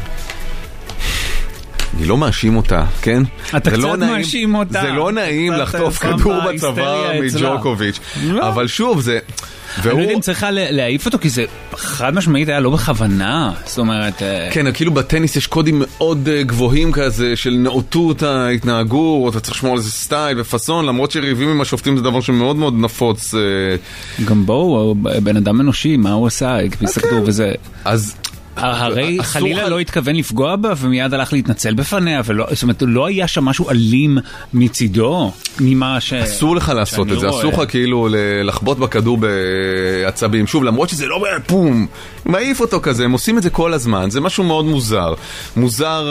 אני לא מאשים אותה, כן? אתה קצת מאשים אותה. זה לא נעים לחטוף כדור בצוואר מג'וקוביץ'. אבל שוב, זה... אני לא יודע אם צריכה להעיף אותו, כי זה חד משמעית היה לא בכוונה. זאת אומרת... כן, כאילו בטניס יש קודים מאוד גבוהים כזה, של נאותות ההתנהגות, אתה צריך לשמור על איזה סטייל ופסון, למרות שריבים עם השופטים זה דבר שמאוד מאוד נפוץ. גם בואו, בן אדם אנושי, מה הוא עשה? הקפיס הכדור וזה... אז... הרי חלילה לא התכוון לפגוע בה ומיד הלך להתנצל בפניה, זאת אומרת, לא היה שם משהו אלים מצידו, ממה ש... אסור לך לעשות את זה, אסור לך כאילו לחבוט בכדור בעצבים, שוב, למרות שזה לא פום, מעיף אותו כזה, הם עושים את זה כל הזמן, זה משהו מאוד מוזר. מוזר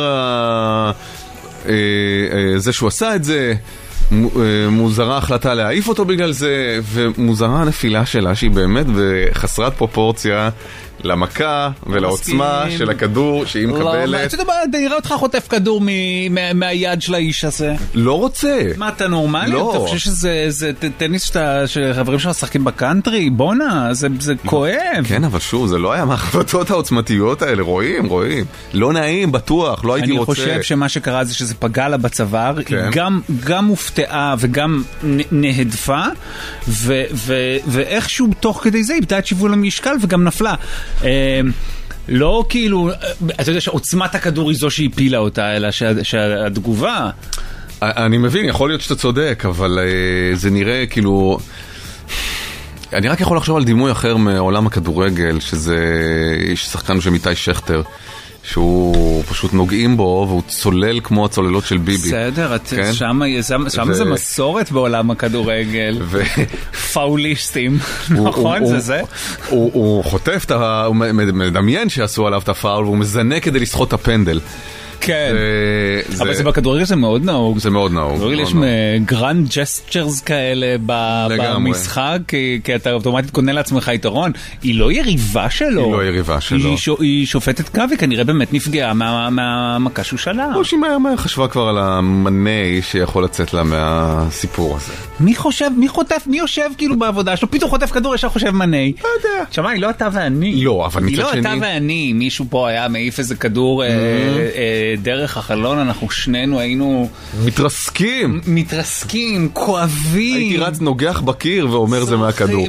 זה שהוא עשה את זה, מוזרה החלטה להעיף אותו בגלל זה, ומוזרה הנפילה שלה שהיא באמת בחסרת פרופורציה למכה ולעוצמה של הכדור שהיא מקבלת. אתה נראה אותך חוטף כדור מהיד של האיש הזה. לא רוצה. מה, אתה נורמלי? אתה חושב שזה טניס שחברים שלך שחקים בקאנטרי? בונה, זה כואב. כן, אבל שוב, זה לא היה מהחבטות העוצמתיות האלה. רואים, רואים. לא נעים, בטוח, לא הייתי רוצה. אני חושב שמה שקרה זה שזה פגע לה בצוואר, היא גם מופתעה וגם נהדפה, ואיכשהו תוך כדי זה היא בדעת שיוול המשקל וגם נפלה. לא כאילו, אתה יודע שעוצמת הכדור היא זו שהפילה אותה, אלא שהתגובה... אני מבין, יכול להיות שאתה צודק, אבל זה נראה כאילו... אני רק יכול לחשוב על דימוי אחר מעולם הכדורגל, שזה איש שחקן של איתי שכטר, שהוא פשוט נוגעים בו, והוא צולל כמו הצוללות של ביבי. בסדר, שם זה מסורת בעולם הכדורגל. פאוליסטים, נכון? זה זה? הוא חוטף, הוא מדמיין שעשו עליו את הפאול, והוא מזנה כדי לסחוט את הפנדל. כן, אבל זה בכדורגל זה מאוד נהוג. זה מאוד נהוג. בכדורגל יש גרנד ג'סטצ'רס כאלה במשחק, כי אתה אוטומטית קונה לעצמך יתרון. היא לא יריבה שלו. היא לא יריבה שלו. היא שופטת קו, היא כנראה באמת נפגעה מהמכה שהוא שלה. או שהיא מהר חשבה כבר על המנה שיכול לצאת לה מהסיפור הזה. מי חושב, מי חוטף, מי יושב כאילו בעבודה שלו? פתאום חוטף כדור, ישר חושב מנה. לא יודע. שמע, היא לא אתה ואני. לא, אבל מצד שני... היא לא אתה ואני. מישהו פה היה מעיף איזה כדור דרך החלון, אנחנו שנינו היינו... מתרסקים. מתרסקים, כואבים. הייתי רץ נוגח בקיר ואומר זה מהכדור.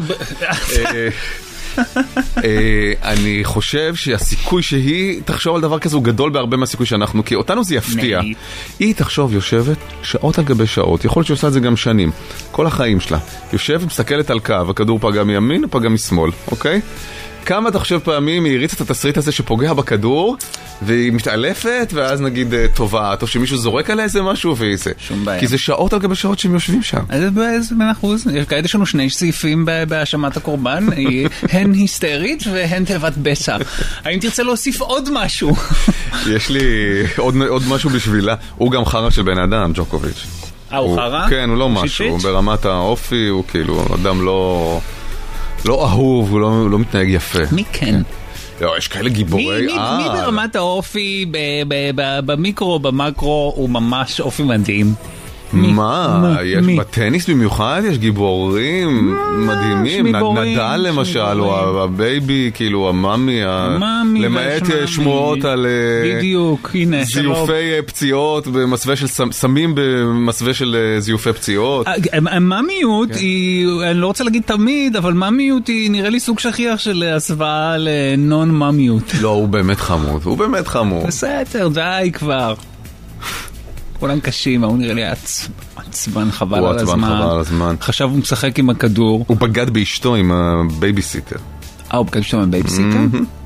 אני חושב שהסיכוי שהיא תחשוב על דבר כזה הוא גדול בהרבה מהסיכוי שאנחנו, כי אותנו זה יפתיע. היא תחשוב, יושבת שעות על גבי שעות, יכול להיות שעושה את זה גם שנים, כל החיים שלה. יושבת, מסתכלת על קו, הכדור פגע מימין, פגע משמאל, אוקיי? כמה אתה חושב פעמים היא הריצה את התסריט הזה שפוגע בכדור והיא מתעלפת ואז נגיד טובעת או שמישהו זורק עליה איזה משהו ואיזה שום בעיה. כי זה שעות על גבי שעות שהם יושבים שם. אז באיזה בין אחוז כעת יש לנו שני סעיפים בהאשמת הקורבן, הן היסטרית והן תיבת בצע. האם תרצה להוסיף עוד משהו? יש לי עוד, עוד משהו בשבילה. הוא גם חרא של בן אדם, ג'וקוביץ'. אה, הוא חרא? כן, הוא לא משהו, הוא ברמת האופי הוא כאילו אדם לא לא אהוב, הוא לא, הוא לא מתנהג יפה. מי כן? לא, יש כאלה גיבורי מי, מי, מי ברמת האופי, במיקרו, במקרו, הוא ממש אופי מדהים. מה? יש בטניס במיוחד, יש גיבורים מדהימים. נדל למשל, או הבייבי, כאילו המאמי, למעט שמועות על זיופי פציעות, במסווה של סמים, במסווה של זיופי פציעות. המאמיות היא, אני לא רוצה להגיד תמיד, אבל מאמיות היא נראה לי סוג שכיח של הסוואה לנון מאמיות. לא, הוא באמת חמוד, הוא באמת חמוד. בסדר, די כבר. כולם קשים, הוא נראה לי עצבן חבל על הזמן. חשב הוא משחק עם הכדור. הוא בגד באשתו עם הבייביסיטר. אה, הוא בגד באשתו עם הבייביסיטר?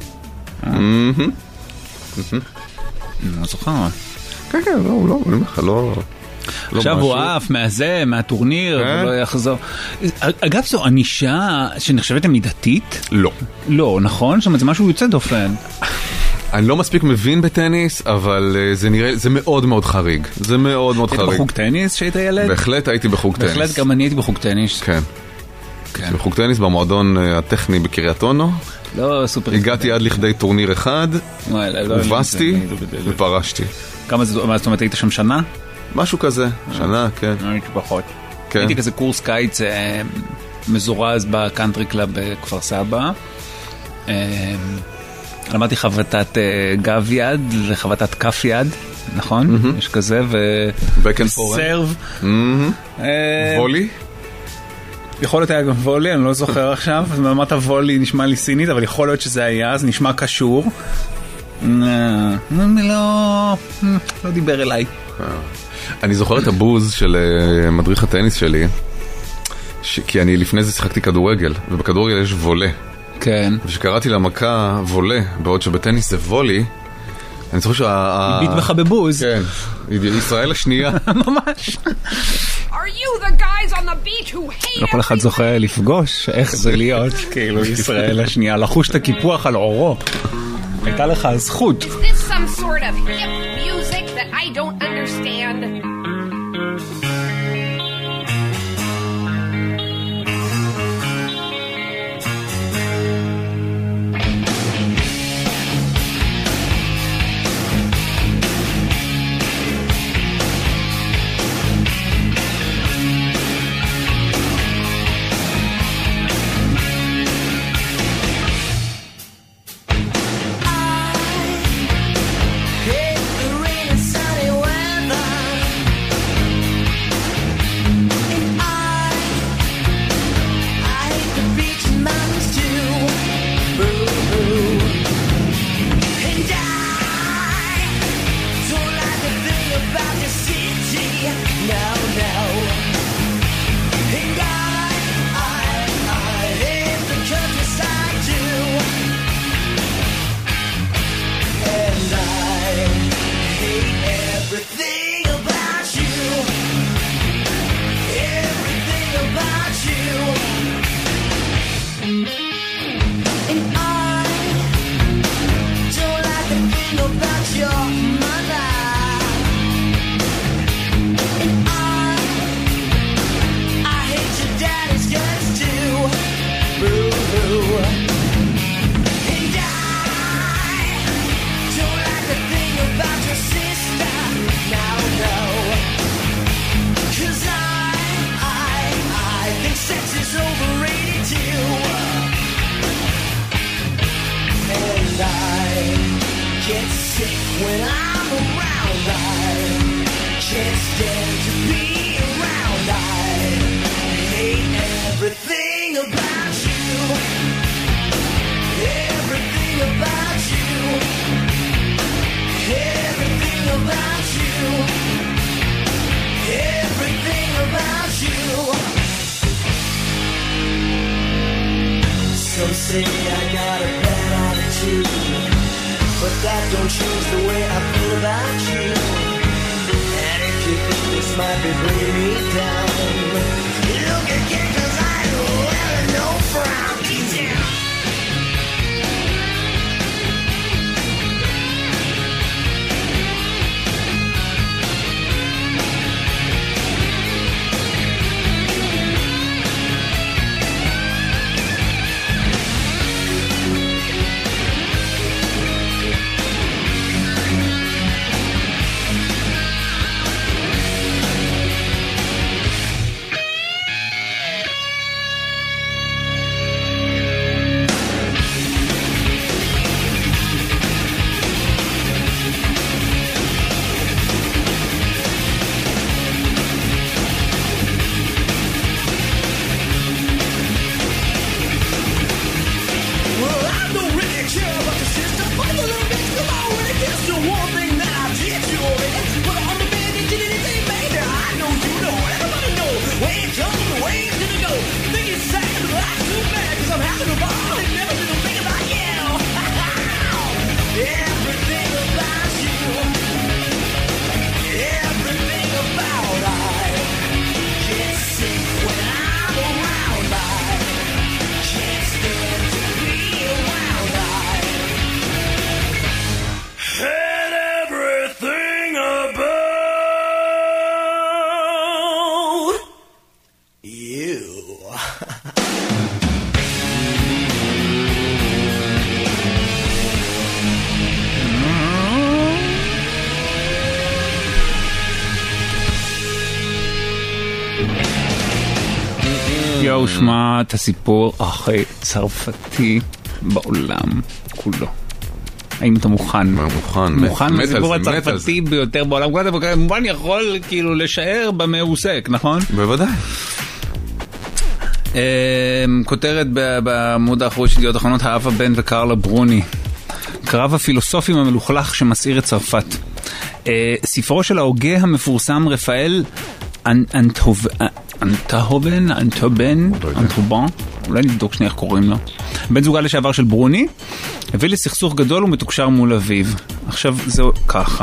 לא זוכר. כן, כן, לא, לא. עכשיו הוא עף מהזה, מהטורניר, ולא יחזור. אגב, זו ענישה שנחשבת מידתית? לא. לא, נכון? זאת אומרת, זה משהו יוצא דופן. אני לא מספיק מבין בטניס, אבל זה נראה, זה מאוד מאוד חריג. זה מאוד מאוד חריג. היית בחוג טניס שהיית ילד? בהחלט הייתי בחוג טניס. בהחלט גם אני הייתי בחוג טניס. כן. בחוג טניס במועדון הטכני בקריית אונו. לא סופר. הגעתי עד לכדי טורניר אחד, הובסתי ופרשתי. כמה זה, זאת אומרת, היית שם שנה? משהו כזה, שנה, כן. הייתי פחות. הייתי כזה קורס קיץ מזורז בקאנטרי קלאב בכפר סבא. למדתי חבטת גב יד וחבטת כף יד, נכון? יש כזה, וסרב. וולי? יכול להיות היה גם וולי, אני לא זוכר עכשיו, אמרת וולי נשמע לי סינית, אבל יכול להיות שזה היה, זה נשמע קשור. לא, לא דיבר אליי. אני זוכר את הבוז של מדריך הטניס שלי, כי אני לפני זה שיחקתי כדורגל, ובכדורגל יש וולי. כן. ושקראתי למכה וולי, בעוד שבטניס זה וולי, אני זוכר שה... היא ביט בך בבוז. כן, ישראל השנייה. ממש. לא כל אחד זוכר לפגוש, איך זה להיות, כאילו ישראל השנייה, לחוש את הקיפוח על עורו. הייתה לך הזכות. Is this some sort of hip music that I don't understand? יואו, שמע את הסיפור הכי צרפתי בעולם כולו. האם אתה מוכן? מוכן. מוכן לסיפור הצרפתי ביותר בעולם כולו, אתה כמובן יכול כאילו לשער במה הוא עוסק, נכון? בוודאי. כותרת בעמוד האחורי של ידיעות אחרונות, האב בן וקרלה ברוני. קרב הפילוסופים המלוכלך שמסעיר את צרפת. ספרו של ההוגה המפורסם רפאל אנטהובן, אנטובן, אנטובן, אולי נבדוק שנייה איך קוראים לו. בן זוגה לשעבר של ברוני, הביא לסכסוך גדול ומתוקשר מול אביו. עכשיו זהו ככה.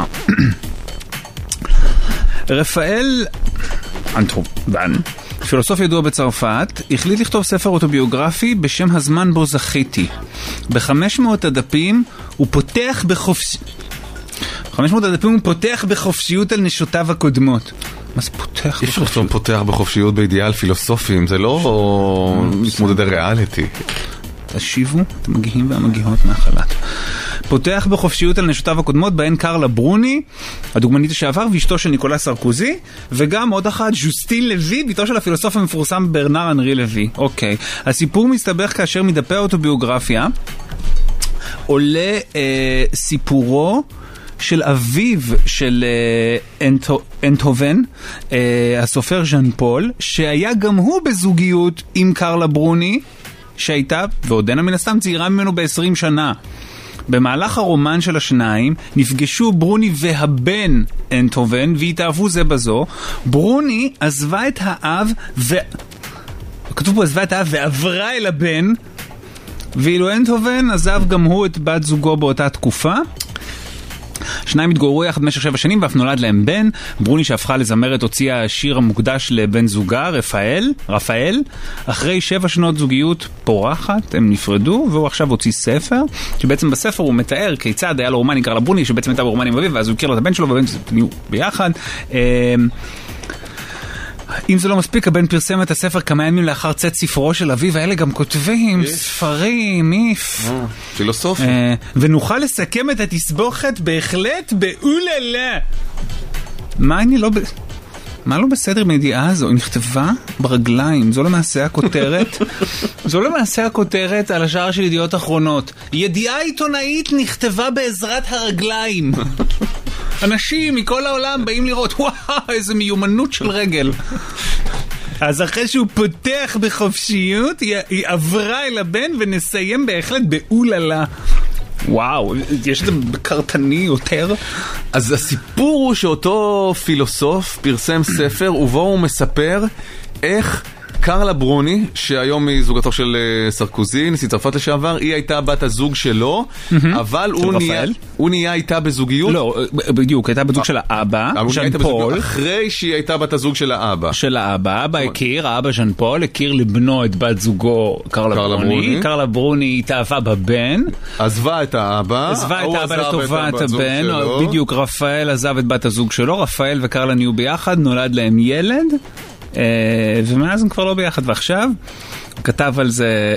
רפאל אנטובן, פילוסוף ידוע בצרפת, החליט לכתוב ספר אוטוביוגרפי בשם הזמן בו זכיתי. ב-חמש מאות הדפים הוא פותח בחופש... חמש מאות הדפים הוא פותח בחופשיות על נשותיו הקודמות. מה זה פותח בחופשיות? יש לך פותח בחופשיות באידיאל פילוסופיים, זה לא מתמודדי ריאליטי. תשיבו את המגיעים והמגיעות מהחלט. פותח בחופשיות על נשותיו הקודמות, בהן קרלה ברוני, הדוגמנית לשעבר, ואשתו של ניקולס סרקוזי, וגם עוד אחת, ז'וסטין לוי, ביתו של הפילוסוף המפורסם ברנר אנרי לוי. אוקיי. הסיפור מסתבך כאשר מדפי האוטוביוגרפיה עולה אה, סיפורו של אביו של אה, אנטו, אנטהובן, אה, הסופר ז'אן פול, שהיה גם הוא בזוגיות עם קרלה ברוני, שהייתה, ועודנה מן הסתם, צעירה ממנו ב-עשרים שנה. במהלך הרומן של השניים נפגשו ברוני והבן אנטהובן והתאהבו זה בזו. ברוני עזבה את האב ו... כתוב פה עזבה את האב ועברה אל הבן, ואילו אנטהובן עזב גם הוא את בת זוגו באותה תקופה. שניים התגוררו יחד במשך שבע שנים ואף נולד להם בן. ברוני שהפכה לזמרת הוציאה שיר המוקדש לבן זוגה, רפאל, רפאל. אחרי שבע שנות זוגיות פורחת, הם נפרדו, והוא עכשיו הוציא ספר, שבעצם בספר הוא מתאר כיצד היה לו רומן עם קרלה ברוני, שבעצם הייתה ברומן עם אביו, ואז הוא הכיר לו את הבן שלו, והבן שלו ביחד. אם זה לא מספיק, הבן פרסם את הספר כמה ימים לאחר צאת ספרו של אביו, ואלה גם כותבים, ספרים, איף. פילוסופי. ונוכל לסכם את התסבוכת בהחלט באוללה. מה אני לא... מה לא בסדר מידיעה הזו? היא נכתבה ברגליים, זו למעשה הכותרת. זו למעשה הכותרת על השער של ידיעות אחרונות. ידיעה עיתונאית נכתבה בעזרת הרגליים. אנשים מכל העולם באים לראות, וואו, איזה מיומנות של רגל. אז אחרי שהוא פותח בחופשיות, היא, היא עברה אל הבן, ונסיים בהחלט באוללה. וואו, יש את זה בקרטני יותר. אז הסיפור הוא שאותו פילוסוף פרסם ספר, ובו הוא מספר איך קרלה ברוני, שהיום היא זוגתו של סרקוזי, נשיא צרפת לשעבר, היא הייתה בת הזוג שלו, אבל הוא נהיה איתה בזוגיות. לא, בדיוק, הייתה בזוג של האבא, ז'אן פול. אחרי שהיא הייתה בת הזוג של האבא. של האבא, האבא הכיר, האבא ז'אן פול, הכיר לבנו את בת זוגו קרלה ברוני. קרלה ברוני התאהבה בבן. עזבה את האבא. עזבה את האבא לטובת הבן. בדיוק, רפאל עזב את בת הזוג שלו, רפאל וקרלה נהיו ביחד, נולד להם ילד. ומאז הם כבר לא ביחד, ועכשיו כתב על זה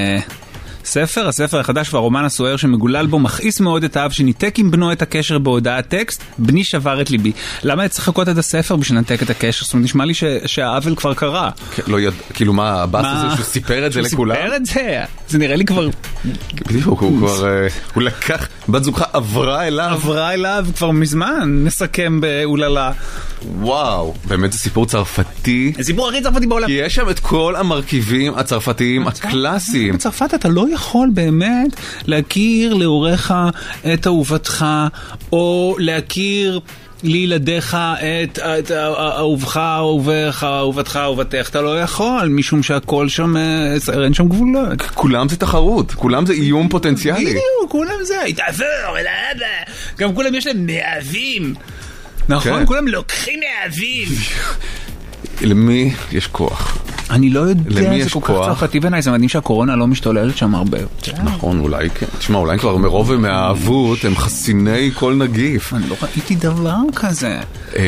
ספר, הספר החדש והרומן הסוער שמגולל בו מכעיס מאוד את האב שניתק עם בנו את הקשר בהודעת טקסט, בני שבר את ליבי. למה צריך לחכות עד הספר בשביל לנתק את הקשר? זאת אומרת, נשמע לי שהעוול כבר קרה. כאילו מה, הבאס הזה שהוא סיפר את זה לכולם? שהוא סיפר את זה? זה נראה לי כבר... בדיוק, הוא כבר... הוא לקח, בת זוגך עברה אליו. עברה אליו כבר מזמן, נסכם באוללה. וואו, באמת זה סיפור צרפתי. זה סיפור הכי צרפתי בעולם. כי יש שם את כל המרכיבים הצרפתיים הקלאסיים. בצרפת אתה לא יכול באמת להכיר להוריך את אהובתך, או להכיר לילדיך את אהובך, אהובך, אהובתך, אהובתך. אתה לא יכול, משום שהכל שם, אין שם גבולות. כולם זה תחרות, כולם זה איום פוטנציאלי. בדיוק, כולם זה, התעבור, אל האבא. גם כולם יש להם מאהבים. נכון, כולם לוקחים מאהבים. למי יש כוח? אני לא יודע, למי זה כל כך צרפתי בעיניי, זה מדהים שהקורונה לא משתוללת שם הרבה. נכון, אולי כן. תשמע, אולי כבר מרוב ומאהבות הם חסיני כל נגיף. אני לא ראיתי דבר כזה.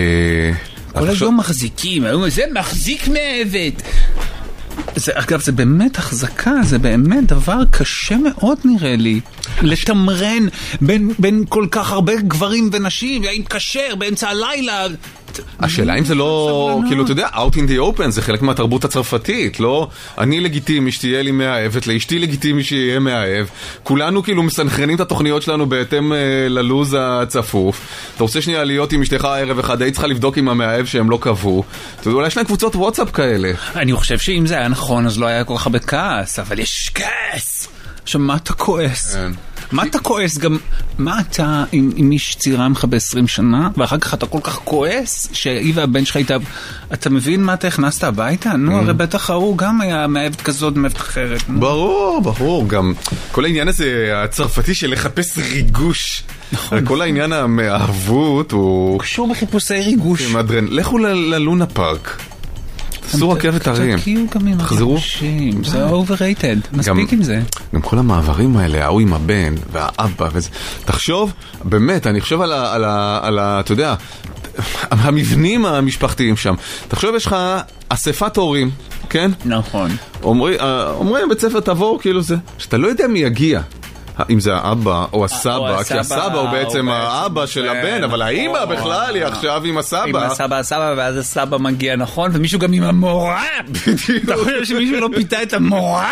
כל היום מחזיקים, זה מחזיק מאהבת. אגב, זה באמת החזקה, זה באמת דבר קשה מאוד נראה לי. לתמרן בין כל כך הרבה גברים ונשים, להתקשר באמצע הלילה. השאלה אם זה לא, כאילו, אתה יודע, out in the open, זה חלק מהתרבות הצרפתית, לא? אני לגיטימי שתהיה לי מאהבת, לאשתי לגיטימי שיהיה מאהב. כולנו כאילו מסנכרנים את התוכניות שלנו בהתאם ללוז הצפוף. אתה רוצה שנייה להיות עם אשתך ערב אחד, היית צריכה לבדוק עם המאהב שהם לא קבעו. אתה יודע, אולי יש להם קבוצות וואטסאפ כאלה. אני חושב שאם זה היה נכון, אז לא היה כל כך הרבה כעס, אבל יש כעס. עכשיו, מה אתה כועס? מה אתה כועס? גם, מה אתה עם, עם איש צעירה ממך ב-עשרים שנה, ואחר כך אתה כל כך כועס, שהיא והבן שלך הייתה, אתה מבין מה אתה הכנסת הביתה? נו, הרי בטח הוא גם היה מאהבת כזאת, מאהבת אחרת. ברור, ברור, גם כל העניין הזה הצרפתי של לחפש ריגוש. נכון. כל העניין המאהבות הוא... קשור בחיפושי ריגוש. לכו ללונה פארק. תעשו רכבת הרים. תחזרו. זה overrated. מספיק עם זה. גם כל המעברים האלה, ההוא עם הבן והאבא וזה. תחשוב, באמת, אני חושב על ה... על ה... על ה... אתה יודע, המבנים המשפחתיים שם. תחשוב, יש לך אספת הורים, כן? נכון. אומרים בית ספר תעבור, כאילו זה. שאתה לא יודע מי יגיע. אם זה האבא או הסבא, כי הסבא הוא בעצם האבא של הבן, אבל האמא בכלל היא עכשיו עם הסבא. עם הסבא, הסבא, ואז הסבא מגיע, נכון? ומישהו גם עם המורה. אתה חושב שמישהו לא פיתה את המורה?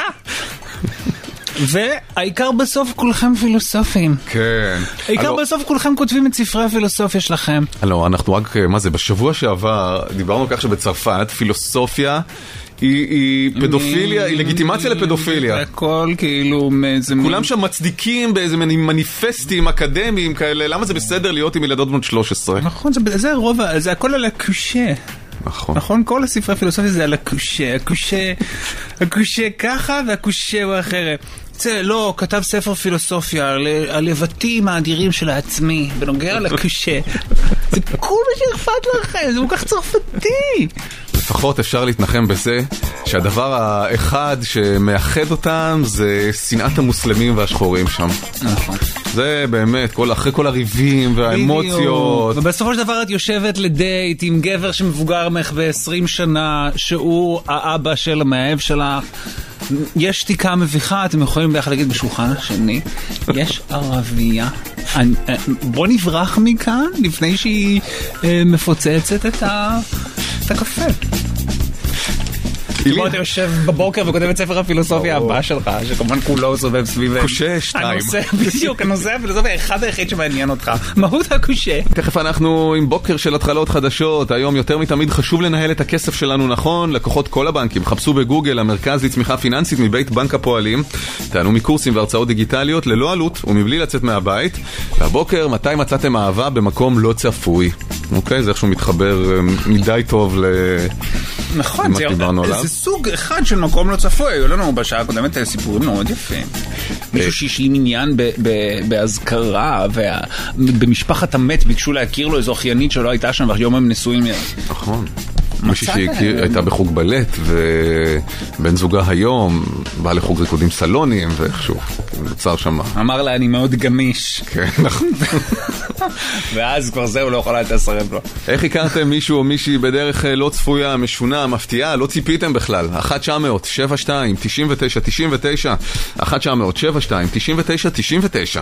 והעיקר בסוף כולכם פילוסופים. כן. העיקר בסוף כולכם כותבים את ספרי הפילוסופיה שלכם. לא, אנחנו רק, מה זה, בשבוע שעבר דיברנו על כך שבצרפת פילוסופיה היא, היא פדופיליה, היא לגיטימציה לפדופיליה. הכל כאילו... כולם שם מצדיקים באיזה מניפסטים אקדמיים כאלה, למה זה בסדר להיות עם ילדות בנות שלוש עשרה? נכון, זה הרוב, זה הכל על הקושה. נכון. נכון, כל הספרי הפילוסופיה זה על הקושה, הקושה, הקושה ככה והקושה הוא אחרת. זה לא, כתב ספר פילוסופיה על הלבטים האדירים של העצמי, בנוגע לקושה. זה כל מה שאכפת לכם, זה כל כך צרפתי. לפחות אפשר להתנחם בזה שהדבר האחד שמאחד אותם זה שנאת המוסלמים והשחורים שם. נכון. זה באמת, כל, אחרי כל הריבים והאמוציות. ובסופו של דבר את יושבת לדייט עם גבר שמבוגר ממך ב-עשרים שנה, שהוא האבא של המאהב שלך. יש שתיקה מביכה, אתם יכולים ביחד להגיד בשולחן השני, יש ערבייה. אני, בוא נברח מכאן לפני שהיא אה, מפוצצת את, ה, את הקפה. בוא אתה יושב בבוקר וכותב את ספר הפילוסופיה הבא שלך, שכמובן כולו סובב סביב... קושה שתיים. בדיוק, הנושא הפילוסופיה אחד היחיד שמעניין אותך. מהות הקושה. תכף אנחנו עם בוקר של התחלות חדשות. היום יותר מתמיד חשוב לנהל את הכסף שלנו נכון. לקוחות כל הבנקים, חפשו בגוגל המרכז לצמיחה פיננסית מבית בנק הפועלים. תענו מקורסים והרצאות דיגיטליות ללא עלות ומבלי לצאת מהבית. והבוקר, מתי מצאתם אהבה במקום לא צפוי? אוקיי, זה איכשהו מתחבר מדי טוב ל... נכון, זה, זה סוג אחד של מקום לא צפוי. היו לנו בשעה הקודמת סיפורים מאוד יפים. מישהו שהשלים עניין בהזכרה, ובמשפחת המת ביקשו להכיר לו איזו אחיינית שלא הייתה שם, והיום הם נשואים. נכון. מישהי שהייתה בחוג בלט, ובן זוגה היום בא לחוג ריקודים סלונים, ואיכשהו נוצר שם. אמר לה, אני מאוד גמיש. כן, נכון. ואז כבר זהו, לא יכולה לתסרב לו. איך הכרתם מישהו או מישהי בדרך לא צפויה, משונה, מפתיעה, לא ציפיתם בכלל? אחת תשע אפס אפס שבע שתיים תשעים ותשע תשעים ותשע אחת תשע אפס אפס שבע שתיים תשעים ותשע תשעים ותשע.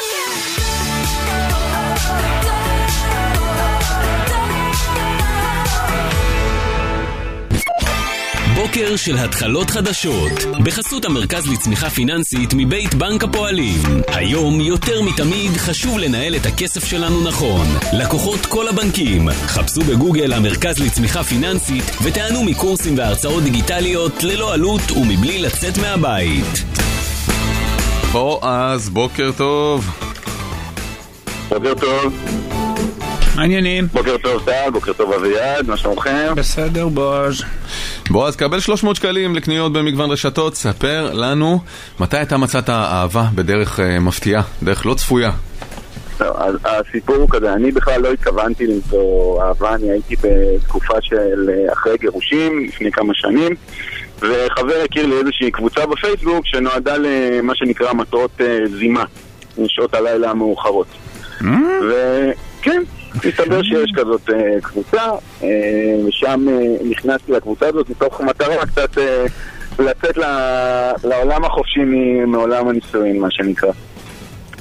בוקר של התחלות חדשות, בחסות המרכז לצמיחה פיננסית מבית בנק הפועלים. היום יותר מתמיד חשוב לנהל את הכסף שלנו נכון. לקוחות כל הבנקים, חפשו בגוגל המרכז לצמיחה פיננסית ותענו מקורסים והרצאות דיגיטליות ללא עלות ומבלי לצאת מהבית. בוא אז, בוקר טוב. בוקר טוב. מעניינים. בוקר טוב טל, בוקר טוב אביעד, מה שלומכם? בסדר בוז. בועז, קבל שלוש מאות שקלים לקניות במגוון רשתות. ספר לנו מתי אתה מצאת אהבה בדרך uh, מפתיעה, דרך לא צפויה. לא, אז הסיפור הוא כזה, אני בכלל לא התכוונתי למצוא אהבה, אני הייתי בתקופה של אחרי גירושים, לפני כמה שנים, וחבר הכיר לי איזושהי קבוצה בפייסבוק שנועדה למה שנקרא מטרות uh, זימה, שעות הלילה המאוחרות. Mm? וכן, מסתבר שיש כזאת uh, קבוצה, uh, ושם uh, נכנסתי לקבוצה הזאת מתוך מטרה קצת uh, לצאת ל- לעולם החופשי מעולם הנישואין, מה שנקרא.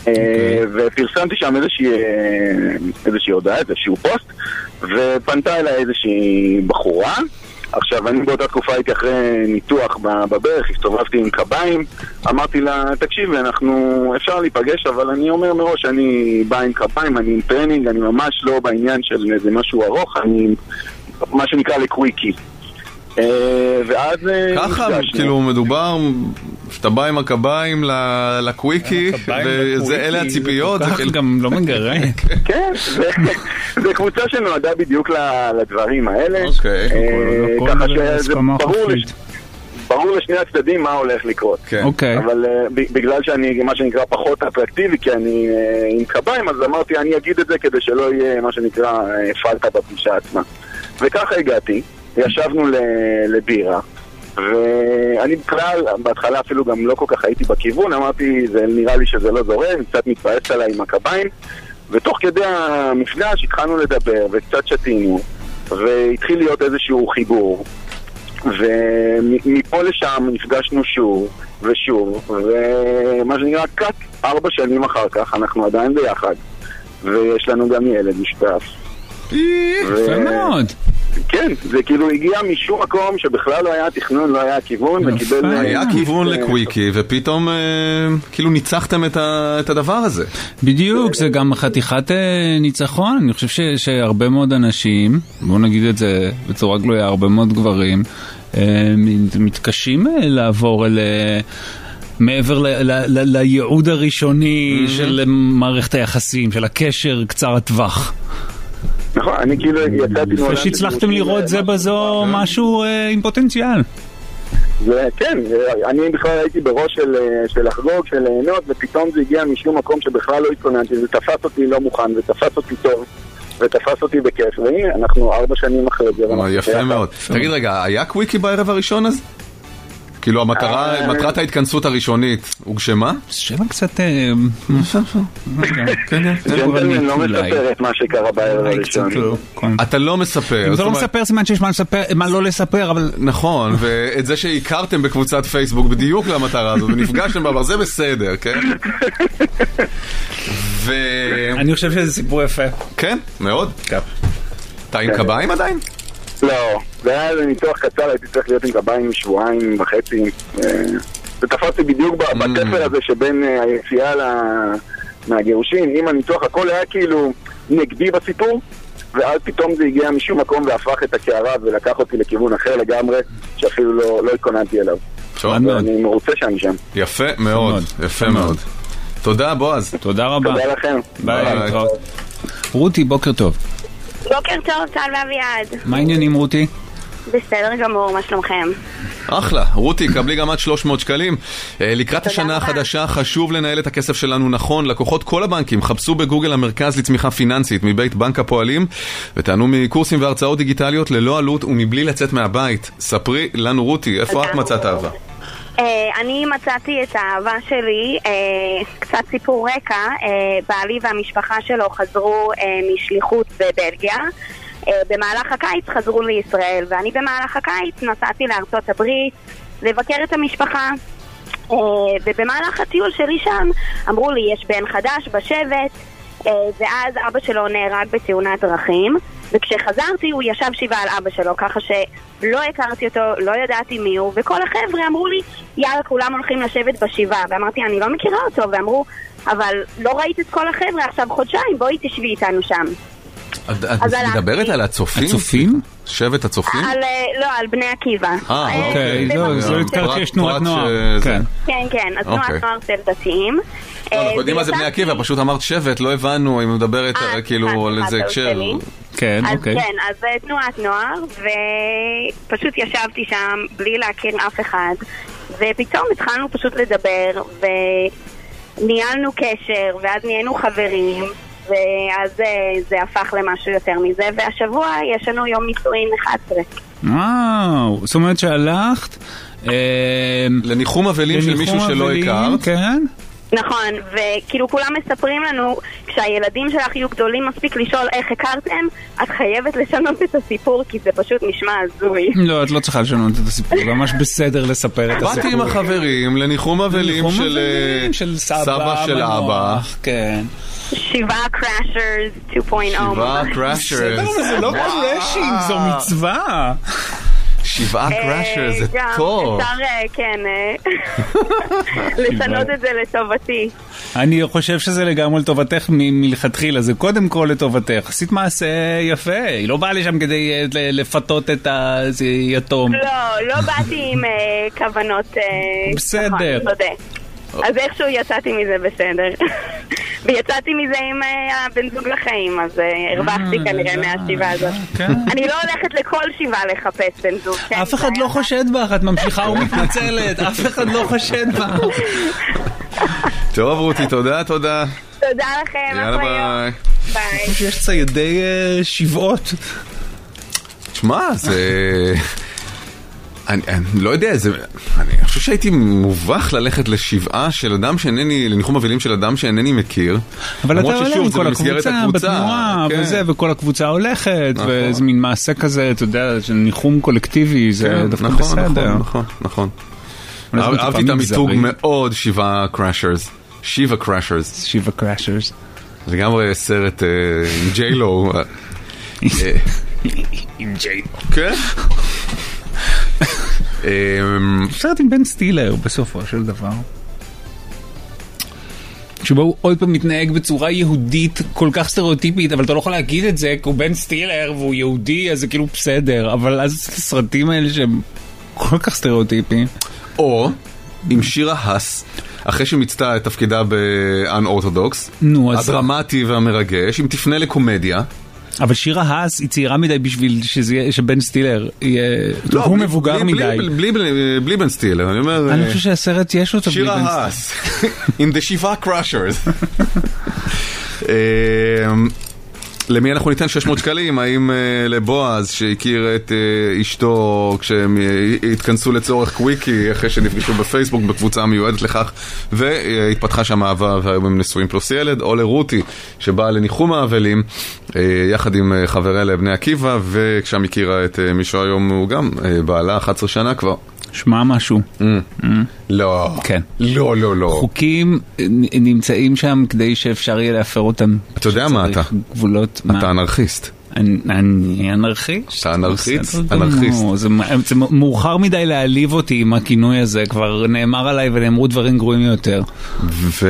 ופרסמתי שם איזושהי, איזושהי הודעה, איזשהו פוסט, ופנתה אליי איזושהי בחורה. עכשיו, אני באותה תקופה הייתי אחרי ניתוח בברך, הסתובבתי עם קביים, אמרתי לה, תקשיבי, אנחנו, אפשר להיפגש, אבל אני אומר מראש, אני בא עם קביים, אני עם טרנינג, אני ממש לא בעניין של איזה משהו ארוך, אני, מה שנקרא לקוויקי. ואז ככה, כאילו מדובר שאתה בא עם הקביים לקוויקי ואלה הציפיות, זה ככה גם לא מגרה. כן, זה קבוצה שנועדה בדיוק לדברים האלה, ככה שזה ברור לשני הצדדים מה הולך לקרות. אבל בגלל שאני מה שנקרא פחות אטרקטיבי, כי אני עם קביים, אז אמרתי אני אגיד את זה כדי שלא יהיה מה שנקרא פלטה בפגישה עצמה. וככה הגעתי, ישבנו לבירה, ואני בכלל, בהתחלה אפילו גם לא כל כך הייתי בכיוון, אמרתי, זה נראה לי שזה לא זורם, קצת מתפעסת עליי עם הקביים, ותוך כדי המפגש התחלנו לדבר, וקצת שתינו, והתחיל להיות איזשהו חיבור, ומפה לשם נפגשנו שוב ושוב, ומה שנראה קט, ארבע שנים אחר כך, אנחנו עדיין ביחד, ויש לנו גם ילד משותף. יפה מאוד. כן, זה כאילו הגיע משום מקום שבכלל לא היה תכנון, לא היה כיוון, וקיבל... היה כיוון לקוויקי, ופתאום כאילו ניצחתם את הדבר הזה. בדיוק, זה גם חתיכת ניצחון. אני חושב שהרבה מאוד אנשים, בואו נגיד את זה בצורה גלויה, הרבה מאוד גברים, מתקשים לעבור אל... מעבר לייעוד הראשוני של מערכת היחסים, של הקשר קצר הטווח. נכון, אני כאילו יצאתי... ושהצלחתם לראות זה בזו משהו עם פוטנציאל. כן, אני בכלל הייתי בראש של לחגוג, של ליהנות, ופתאום זה הגיע משום מקום שבכלל לא התכוננתי, זה תפס אותי לא מוכן, ותפס אותי טוב, ותפס אותי בכיף, והנה, אנחנו ארבע שנים אחרי זה. יפה מאוד. תגיד רגע, היה קוויקי בערב הראשון אז? כאילו המטרה, מטרת ההתכנסות הראשונית הוגשמה? שאלה קצת... ג'נטלמן לא מספר את מה שקרה בערב הראשון. אתה לא מספר. אם זה לא מספר, סימן שיש מה לא לספר, אבל... נכון, ואת זה שהכרתם בקבוצת פייסבוק בדיוק למטרה הזאת, ונפגשתם בעבר, זה בסדר, כן? אני חושב שזה סיפור יפה. כן, מאוד. אתה עם קביים עדיין? לא, זה היה איזה ניתוח קצר, הייתי צריך להיות עם קביים שבועיים וחצי, ותפסתי בדיוק בתפר הזה שבין היציאה מהגירושין, עם הניתוח הכל היה כאילו נגדי בסיפור, ואז פתאום זה הגיע משום מקום והפך את הקערה ולקח אותי לכיוון אחר לגמרי, שאפילו לא התכוננתי אליו. ואני מרוצה שאני שם. יפה מאוד, יפה מאוד. תודה בועז. תודה רבה. תודה לכם. ביי. רותי, בוקר טוב. בוקר טוב, טל ואביעד. מה העניינים רותי? בסדר גמור, מה שלומכם? אחלה, רותי, קבלי גם עד שלוש מאות שקלים. לקראת השנה החדשה חשוב לנהל את הכסף שלנו נכון. לקוחות כל הבנקים חפשו בגוגל המרכז לצמיחה פיננסית מבית בנק הפועלים ותענו מקורסים והרצאות דיגיטליות ללא עלות ומבלי לצאת מהבית. ספרי לנו רותי, איפה את מצאת אהבה? אני מצאתי את האהבה שלי, קצת סיפור רקע, בעלי והמשפחה שלו חזרו משליחות בבלגיה, במהלך הקיץ חזרו לישראל, ואני במהלך הקיץ נסעתי לארצות הברית לבקר את המשפחה, ובמהלך הטיול שלי שם אמרו לי יש בן חדש בשבט, ואז אבא שלו נהרג בתאונת דרכים, וכשחזרתי הוא ישב שבעה על אבא שלו, ככה שלא הכרתי אותו, לא ידעתי מי הוא, וכל החבר'ה אמרו לי יאללה כולם הולכים לשבת בשבעה, ואמרתי אני לא מכירה אותו, ואמרו אבל לא ראית את כל החבר'ה עכשיו חודשיים, בואי תשבי איתנו שם. את מדברת על הצופים? הצופים? שבט הצופים? לא, על בני עקיבא. אה, אוקיי. זה יותר שיש תנועת נוער. כן, כן, אז תנועת נוער של דתיים. אנחנו יודעים מה זה בני עקיבא, פשוט אמרת שבט, לא הבנו אם מדברת כאילו על איזה הקשר. כן, אוקיי. כן, אז תנועת נוער, ופשוט ישבתי שם בלי להכיר אף אחד, ופתאום התחלנו פשוט לדבר, וניהלנו קשר, ואז נהיינו חברים, ואז זה הפך למשהו יותר מזה, והשבוע יש לנו יום נישואין אחת עשרה. וואו, זאת אומרת שהלכת לניחום אבלים של מישהו שלא הכרת. כן. נכון, וכאילו כולם מספרים לנו, כשהילדים שלך יהיו גדולים מספיק לשאול איך הכרתם, את חייבת לשנות את הסיפור, כי זה פשוט נשמע הזוי. לא, את לא צריכה לשנות את הסיפור, ממש בסדר לספר את הסיפור. באתי עם החברים לניחום אבלים של סבא של אבא. כן. שבעה קראשרס שתיים נקודה אפס. שבעה קראשרס. זה לא קראשים, זו מצווה. שבעה קראשרס, זה טוב. אפשר, כן, לשנות את זה לטובתי. אני חושב שזה לגמרי לטובתך מלכתחילה, זה קודם כל לטובתך. עשית מעשה יפה, היא לא באה לשם כדי לפתות את היתום. לא, לא באתי עם כוונות. בסדר. אז איכשהו יצאתי מזה בסדר. ויצאתי מזה עם הבן זוג לחיים, אז הרווחתי כנראה מהשיבה הזאת. אני לא הולכת לכל שיבה לחפש בן זוג. אף אחד לא חושד בך, את ממשיכה ומתנצלת, אף אחד לא חושד בך. טוב רותי, תודה, תודה. תודה לכם. יאללה ביי. ביי. יש ציידי שבעות. תשמע, זה... אני, אני לא יודע, זה, אני חושב שהייתי מובך ללכת לשבעה של אדם שאינני, לניחום אבלים של אדם שאינני מכיר. אבל אתה עולה עם כל הקבוצה, בתנועה, כן. וזה, וכל הקבוצה הולכת, נכון. וזה מין מעשה כזה, אתה יודע, ניחום קולקטיבי, זה כן, דווקא נכון, בסדר. נכון, נכון, נכון. אהבתי את המיתוג מאוד, שבעה קראשרס. שבעה קראשרס. שבעה קראשרס. זה גם סרט עם ג'יילו. עם ג'יילו. כן? סרט עם בן סטילר בסופו של דבר, שבו הוא עוד פעם מתנהג בצורה יהודית כל כך סטריאוטיפית, אבל אתה לא יכול להגיד את זה כי הוא בן סטילר והוא יהודי, אז זה כאילו בסדר, אבל אז הסרטים האלה שהם כל כך סטריאוטיפיים. או עם שירה האס, אחרי שמצטה את תפקידה באן-אורתודוקס, הדרמטי והמרגש, אם תפנה לקומדיה. אבל שירה האס היא צעירה מדי בשביל שבן סטילר הוא מבוגר מדי. בלי בן סטילר, אני אומר... אני חושב שהסרט יש אותו בלי בן סטילר. שירה האס, in the שבעה קראשרס. למי אנחנו ניתן שש מאות שקלים? האם לבועז שהכיר את אשתו כשהם התכנסו לצורך קוויקי אחרי שנפגשו בפייסבוק בקבוצה המיועדת לכך והתפתחה שם אהבה והיום הם נשואים פלוס ילד, או לרותי שבאה לניחום האבלים יחד עם חבריה לבני עקיבא, וכשם הכירה את מישהו היום הוא גם בעלה אחת עשרה שנה כבר. שמע משהו. לא. כן. לא, לא, לא. חוקים נמצאים שם כדי שאפשר יהיה להפר אותם. אתה יודע מה אתה? גבולות. אתה אנרכיסט. אני אנרכיסט? אתה אנרכיסט? אנרכיסט. זה מאוחר מדי להעליב אותי עם הכינוי הזה, כבר נאמר עליי ונאמרו דברים גרועים יותר. ו...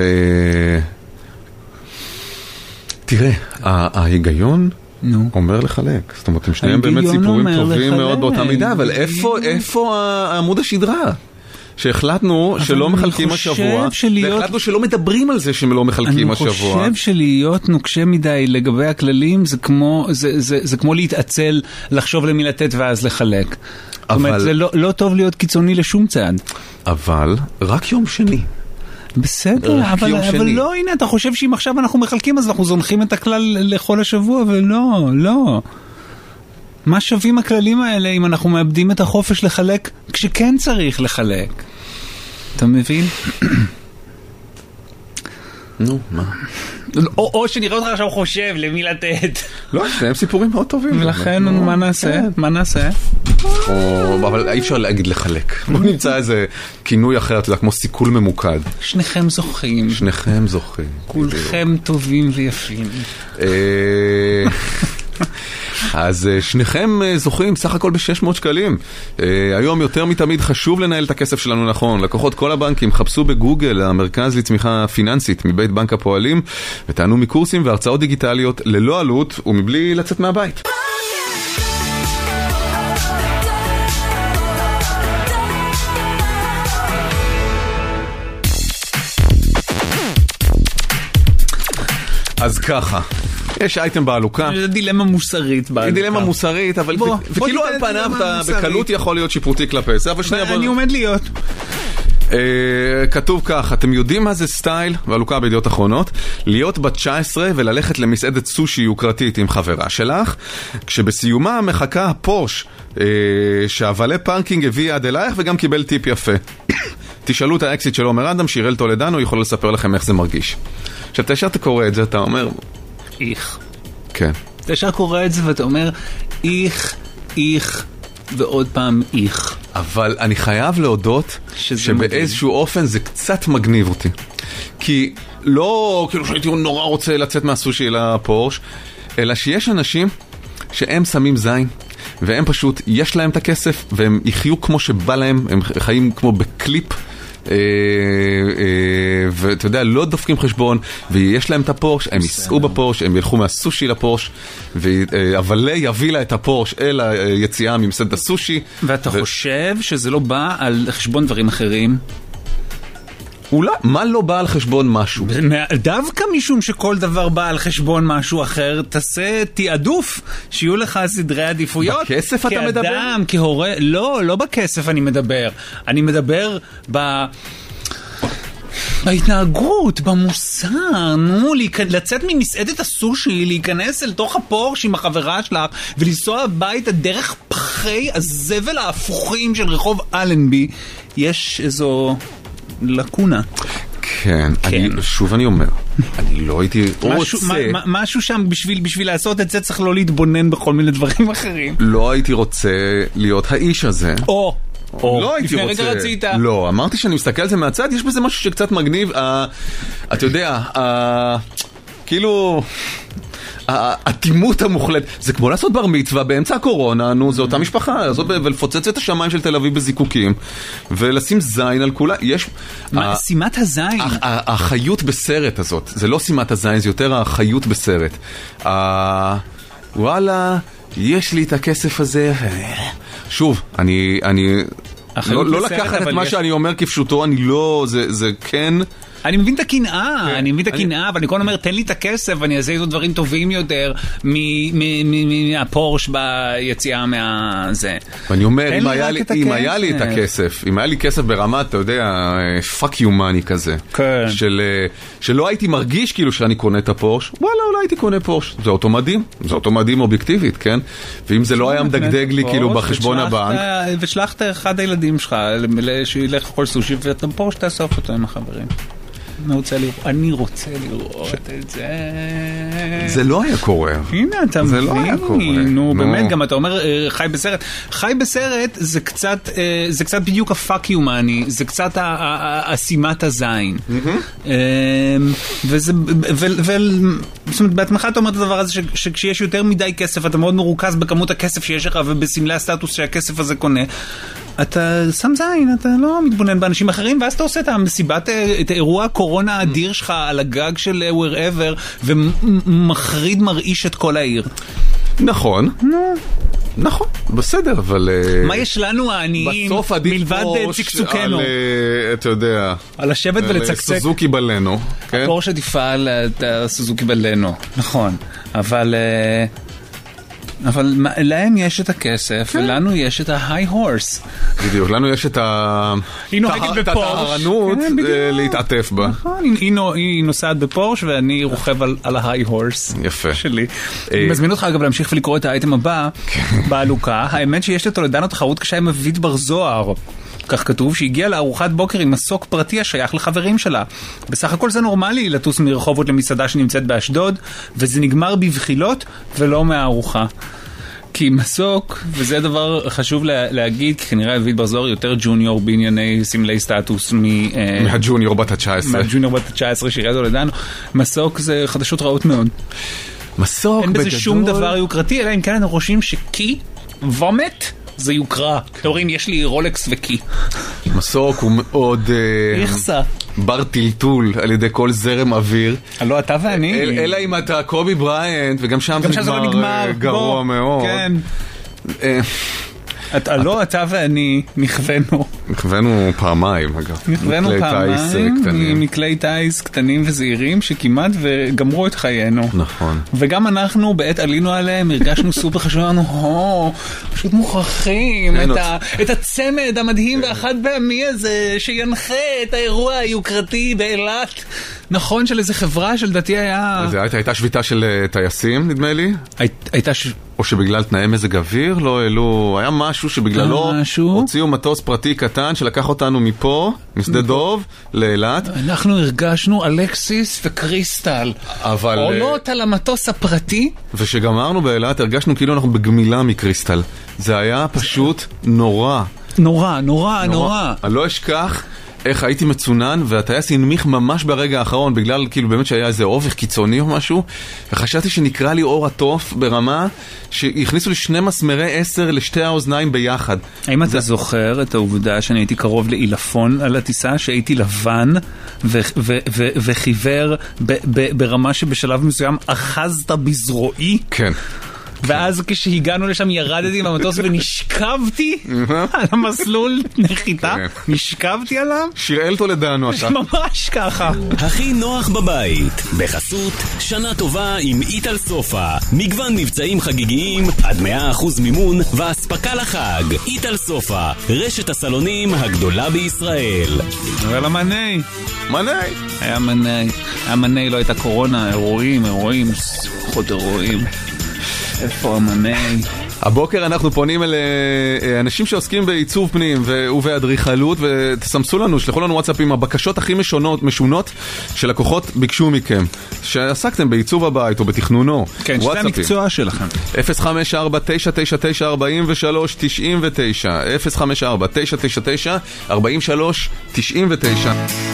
תראה, ההיגיון... אומר לחלק, זאת אומרת, הם שניהם באמת סיפורים טובים מאוד באותה מידה, אבל איפה עמוד השדרה? שהחלטנו שלא מחלקים השבוע, והחלטנו שלא מדברים על זה שהם לא מחלקים השבוע. אני חושב שלהיות נוקשה מדי לגבי הכללים זה כמו להתעצל, לחשוב למי לתת ואז לחלק. זאת אומרת, זה לא טוב להיות קיצוני לשום צעד. אבל רק יום שני. בסדר, אבל, אבל לא, הנה, אתה חושב שאם עכשיו אנחנו מחלקים אז אנחנו זונחים את הכלל לכל השבוע, ולא, לא. מה שווים הכללים האלה אם אנחנו מאבדים את החופש לחלק כשכן צריך לחלק? אתה מבין? נו, מה? או, או שנראה אותך עכשיו חושב למי לתת. לא, שניהם סיפורים מאוד טובים. ולכן, מה נעשה? מה נעשה? אבל אי אפשר להגיד לחלק. בוא נמצא איזה כינוי אחר, אתה יודע, כמו סיכול ממוקד. שניכם זוכים. שניכם זוכים. כולכם טובים ויפים. אז שניכם זוכים סך הכל ב-שש מאות שקלים. היום יותר מתמיד חשוב לנהל את הכסף שלנו נכון. לקוחות כל הבנקים חפשו בגוגל המרכז לצמיחה פיננסית מבית בנק הפועלים ותענו מקורסים והרצאות דיגיטליות ללא עלות ומבלי לצאת מהבית. אז ככה, יש אייטם בעלוקה. זה דילמה מוסרית בעלוקה. היא דילמה מוסרית, אבל וכאילו על פניו אתה בקלות יכול להיות שיפוטי כלפי זה, אבל שנייה... אני עומד להיות. כתוב כך, אתם יודעים מה זה סטייל, בעלוקה בידיעות אחרונות, להיות בת תשע עשרה וללכת למסעדת סושי יוקרתית עם חברה שלך, כשבסיומה מחכה הפורש שהוואלה פארקינג הביא עד אלייך וגם קיבל טיפ יפה. תשאלו את האקסיט של עומר אדם, שיראל טולדנו, יכול לספר לכם איך זה מרגיש. עכשיו, תשאר אתה קורא את זה, אתה אומר... איך. כן. תשאר קורא את זה ואתה אומר, איך, איך, ועוד פעם איך. אבל אני חייב להודות שבאיזשהו אופן זה קצת מגניב אותי. כי לא, כאילו שהייתי נורא רוצה לצאת מהסושי לפורש, אלא שיש אנשים שהם שמים זין, והם פשוט, יש להם את הכסף, והם יחיו כמו שבא להם, הם חיים כמו בקליפ, ואתה יודע, לא דופקים חשבון, ויש להם את הפורש, הם ייסעו בפורש, הם ילכו מהסושי לפורש, אבל יביא לה את הפורש אל היציאה ממסעדת הסושי. ואתה חושב שזה לא בא על חשבון דברים אחרים? אולי, מה לא בא על חשבון משהו? דווקא משום שכל דבר בא על חשבון משהו אחר, תעשה תיעדוף, שיהיו לך סדרי עדיפויות. בכסף אתה מדבר? כאדם, כהורה, לא, לא בכסף אני מדבר. אני מדבר ב... בהתנהגות, במוסר, נו, לצאת ממסעדת הסושי, להיכנס אל תוך הפורש עם החברה שלך, ולנסוע הביתה דרך פחי הזבל ההפוכים של רחוב אלנבי, יש איזו... לקונה. כן, אני, שוב אני אומר, אני לא הייתי משהו, רוצה... מה, משהו שם בשביל, בשביל לעשות את זה צריך לא להתבונן בכל מיני דברים אחרים. לא הייתי רוצה להיות האיש הזה. או, או, לא הייתי לפני רוצה... רגע רצית. לא, אמרתי שאני מסתכל על זה מהצד, יש בזה משהו שקצת מגניב, אה, אתה יודע, אה, כאילו... האטימות המוחלטת, זה כמו לעשות בר מצווה באמצע הקורונה, נו, זה אותה משפחה, ולפוצץ את השמיים של תל אביב בזיקוקים, ולשים זין על כולה, יש... מה, שימת הזין? החיות בסרט הזאת, זה לא שימת הזין, זה יותר החיות בסרט. וואלה, יש לי את הכסף הזה, שוב, אני... לא לקחת את מה שאני אומר כפשוטו, אני לא, זה כן... אני מבין את הקנאה, אני מבין את הקנאה, אבל אני כל אומר, תן לי את הכסף, ואני אעשה איתו דברים טובים יותר מהפורש ביציאה מהזה. ואני אומר, אם היה לי את הכסף, אם היה לי כסף ברמת, אתה יודע, fuck you money כזה, שלא הייתי מרגיש כאילו שאני קונה את הפורש, וואלה, אולי הייתי קונה פורש. זה אותו מדהים, זה אותו מדהים אובייקטיבית, כן? ואם זה לא היה מדגדג לי כאילו בחשבון הבנק. ושלחת אחד הילדים שלך, שילך כל סושי, ואתה פורש תאסוף אותו עם החברים. אני רוצה לראות, אני רוצה לראות את זה. זה לא היה קורה. הנה, אתה מבין. נו, באמת, גם אתה אומר, חי בסרט. חי בסרט זה קצת, זה קצת בדיוק הפאק יומני, זה קצת השימת הזין. וזה, זאת אומרת, בעצמך אתה אומר את הדבר הזה, שכשיש יותר מדי כסף, אתה מאוד מרוכז בכמות הכסף שיש לך, ובסמלי הסטטוס שהכסף הזה קונה. אתה שם זין, אתה לא מתבונן באנשים אחרים, ואז אתה עושה את המסיבת, את האירוע הקורונה האדיר שלך על הגג של wherever, ומחריד מרעיש את כל העיר. נכון. נכון, בסדר, אבל... מה יש לנו העניים מלבד צקצוקנו? אתה יודע... על השבט ולצקצק. סוזוקי בלנו. הפורש עדיפה על סוזוקי בלנו, נכון. אבל... אבל להם יש את הכסף, ולנו יש את ההיי הורס. בדיוק, לנו יש את הטהרנות להתעטף בה. נכון, היא נוסעת בפורש ואני רוכב על ההיי הורס שלי. אני מזמין אותך אגב להמשיך ולקרוא את האייטם הבא בעלוקה. האמת שיש לטולדנו תחרות קשה עם אביט בר זוהר. כך כתוב שהגיע לארוחת בוקר עם מסוק פרטי השייך לחברים שלה. בסך הכל זה נורמלי לטוס מרחובות למסעדה שנמצאת באשדוד, וזה נגמר בבחילות ולא מהארוחה. כי מסוק, וזה דבר חשוב לה, להגיד, כי כנראה אביט בר זוהר יותר ג'וניור בענייני סמלי סטטוס מ... מהג'וניור בת ה-תשע עשרה. מהג'וניור בת ה-תשע עשרה שיראה טולדנו. מסוק זה חדשות רעות מאוד. מסוק בגדול... אין בזה שום דבר יוקרתי, אלא אם כן אנחנו חושבים שקי, וומט, זה יוקרה. תאורים, יש לי רולקס וקי. מסוק הוא מאוד... יחסה. בר טלטול על ידי כל זרם אוויר. לא, אתה ואני. אלא אם אתה קובי בריינט, וגם שם זה נגמר גרוע מאוד. כן. לא, אתה ואני נכוונו. נכוונו פעמיים, אגב. נכוונו פעמיים מכלי טייס קטנים וזעירים שכמעט וגמרו את חיינו. נכון. וגם אנחנו בעת עלינו עליהם הרגשנו סופר חשוב לנו, הו, פשוט מוכרחים את הצמד המדהים והחד פעמי הזה שינחה את האירוע היוקרתי באילת. נכון, של איזה חברה שלדעתי היה... הייתה שביתה של טייסים, נדמה לי? הייתה שביתה. או שבגלל תנאי מזג אוויר לא העלו, היה משהו שבגללו הוציאו מטוס פרטי קטן שלקח אותנו מפה, משדה דוב, לאילת. אנחנו הרגשנו אלכסיס וקריסטל עולות על המטוס הפרטי. ושגמרנו באילת הרגשנו כאילו אנחנו בגמילה מקריסטל. זה היה פשוט נורא. נורא, נורא, נורא. אני לא אשכח איך הייתי מצונן, והטייס הנמיך ממש ברגע האחרון, בגלל כאילו באמת שהיה איזה אובך קיצוני או משהו, וחשבתי שנקרא לי אור התוף ברמה שהכניסו לי שני מסמרי עשר לשתי האוזניים ביחד. האם אתה זוכר את העובדה שאני הייתי קרוב לאילפון על הטיסה, שהייתי לבן וחיוור ברמה שבשלב מסוים אחזת בזרועי? כן. ואז כשהגענו לשם ירדתי במטוס ונשכבתי על המסלול נחיתה, נשכבתי עליו. שיראל תולדנו אתה. ממש ככה. הכי נוח בבית, בחסות שנה טובה עם איטל סופה, מגוון מבצעים חגיגיים עד מאה אחוז מימון והספקה לחג. איטל סופה, רשת הסלונים הגדולה בישראל. אבל המנה מנה היה מנה המנה לא הייתה קורונה, אירועים, אירועים, פחות אירועים. איפה המנה? הבוקר אנחנו פונים אל אנשים שעוסקים בעיצוב פנים ובאדריכלות, ותסמסו לנו, שלחו לנו וואטסאפ עם הבקשות הכי משונות, משונות שלקוחות ביקשו מכם, שעסקתם בעיצוב הבית או בתכנונו. כן, שזה המקצוע שלכם. אפס חמש ארבע תשע תשע תשע ארבעים ושלוש תשעים ותשע אפס חמש ארבע תשע תשע תשע ארבעים ושלוש תשעים ותשע.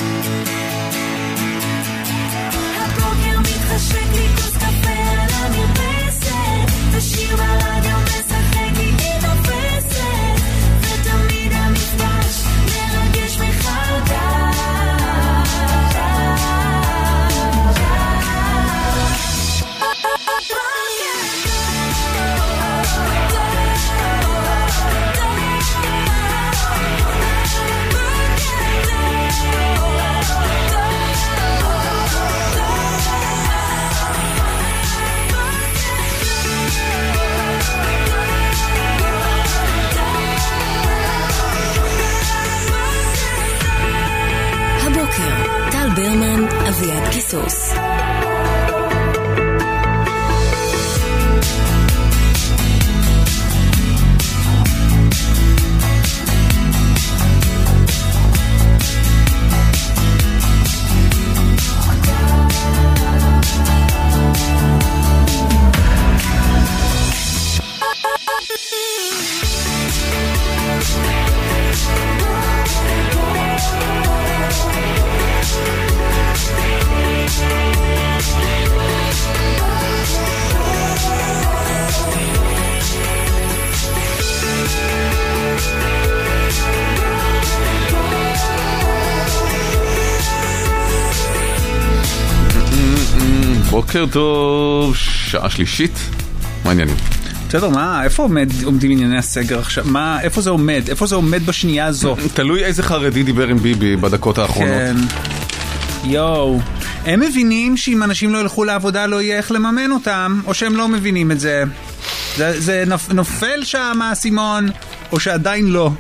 ברמן, אביעד קיסוס. בוקר טוב, שעה שלישית, מה העניינים? בסדר, מה, איפה עומד, עומדים ענייני הסגר עכשיו? מה, איפה זה עומד? איפה זה עומד בשנייה הזו? תלוי איזה חרדי דיבר עם ביבי בדקות האחרונות. כן. יואו. הם מבינים שאם אנשים לא ילכו לעבודה לא יהיה איך לממן אותם, או שהם לא מבינים את זה. זה, זה נופל שם, סימון, או שעדיין לא.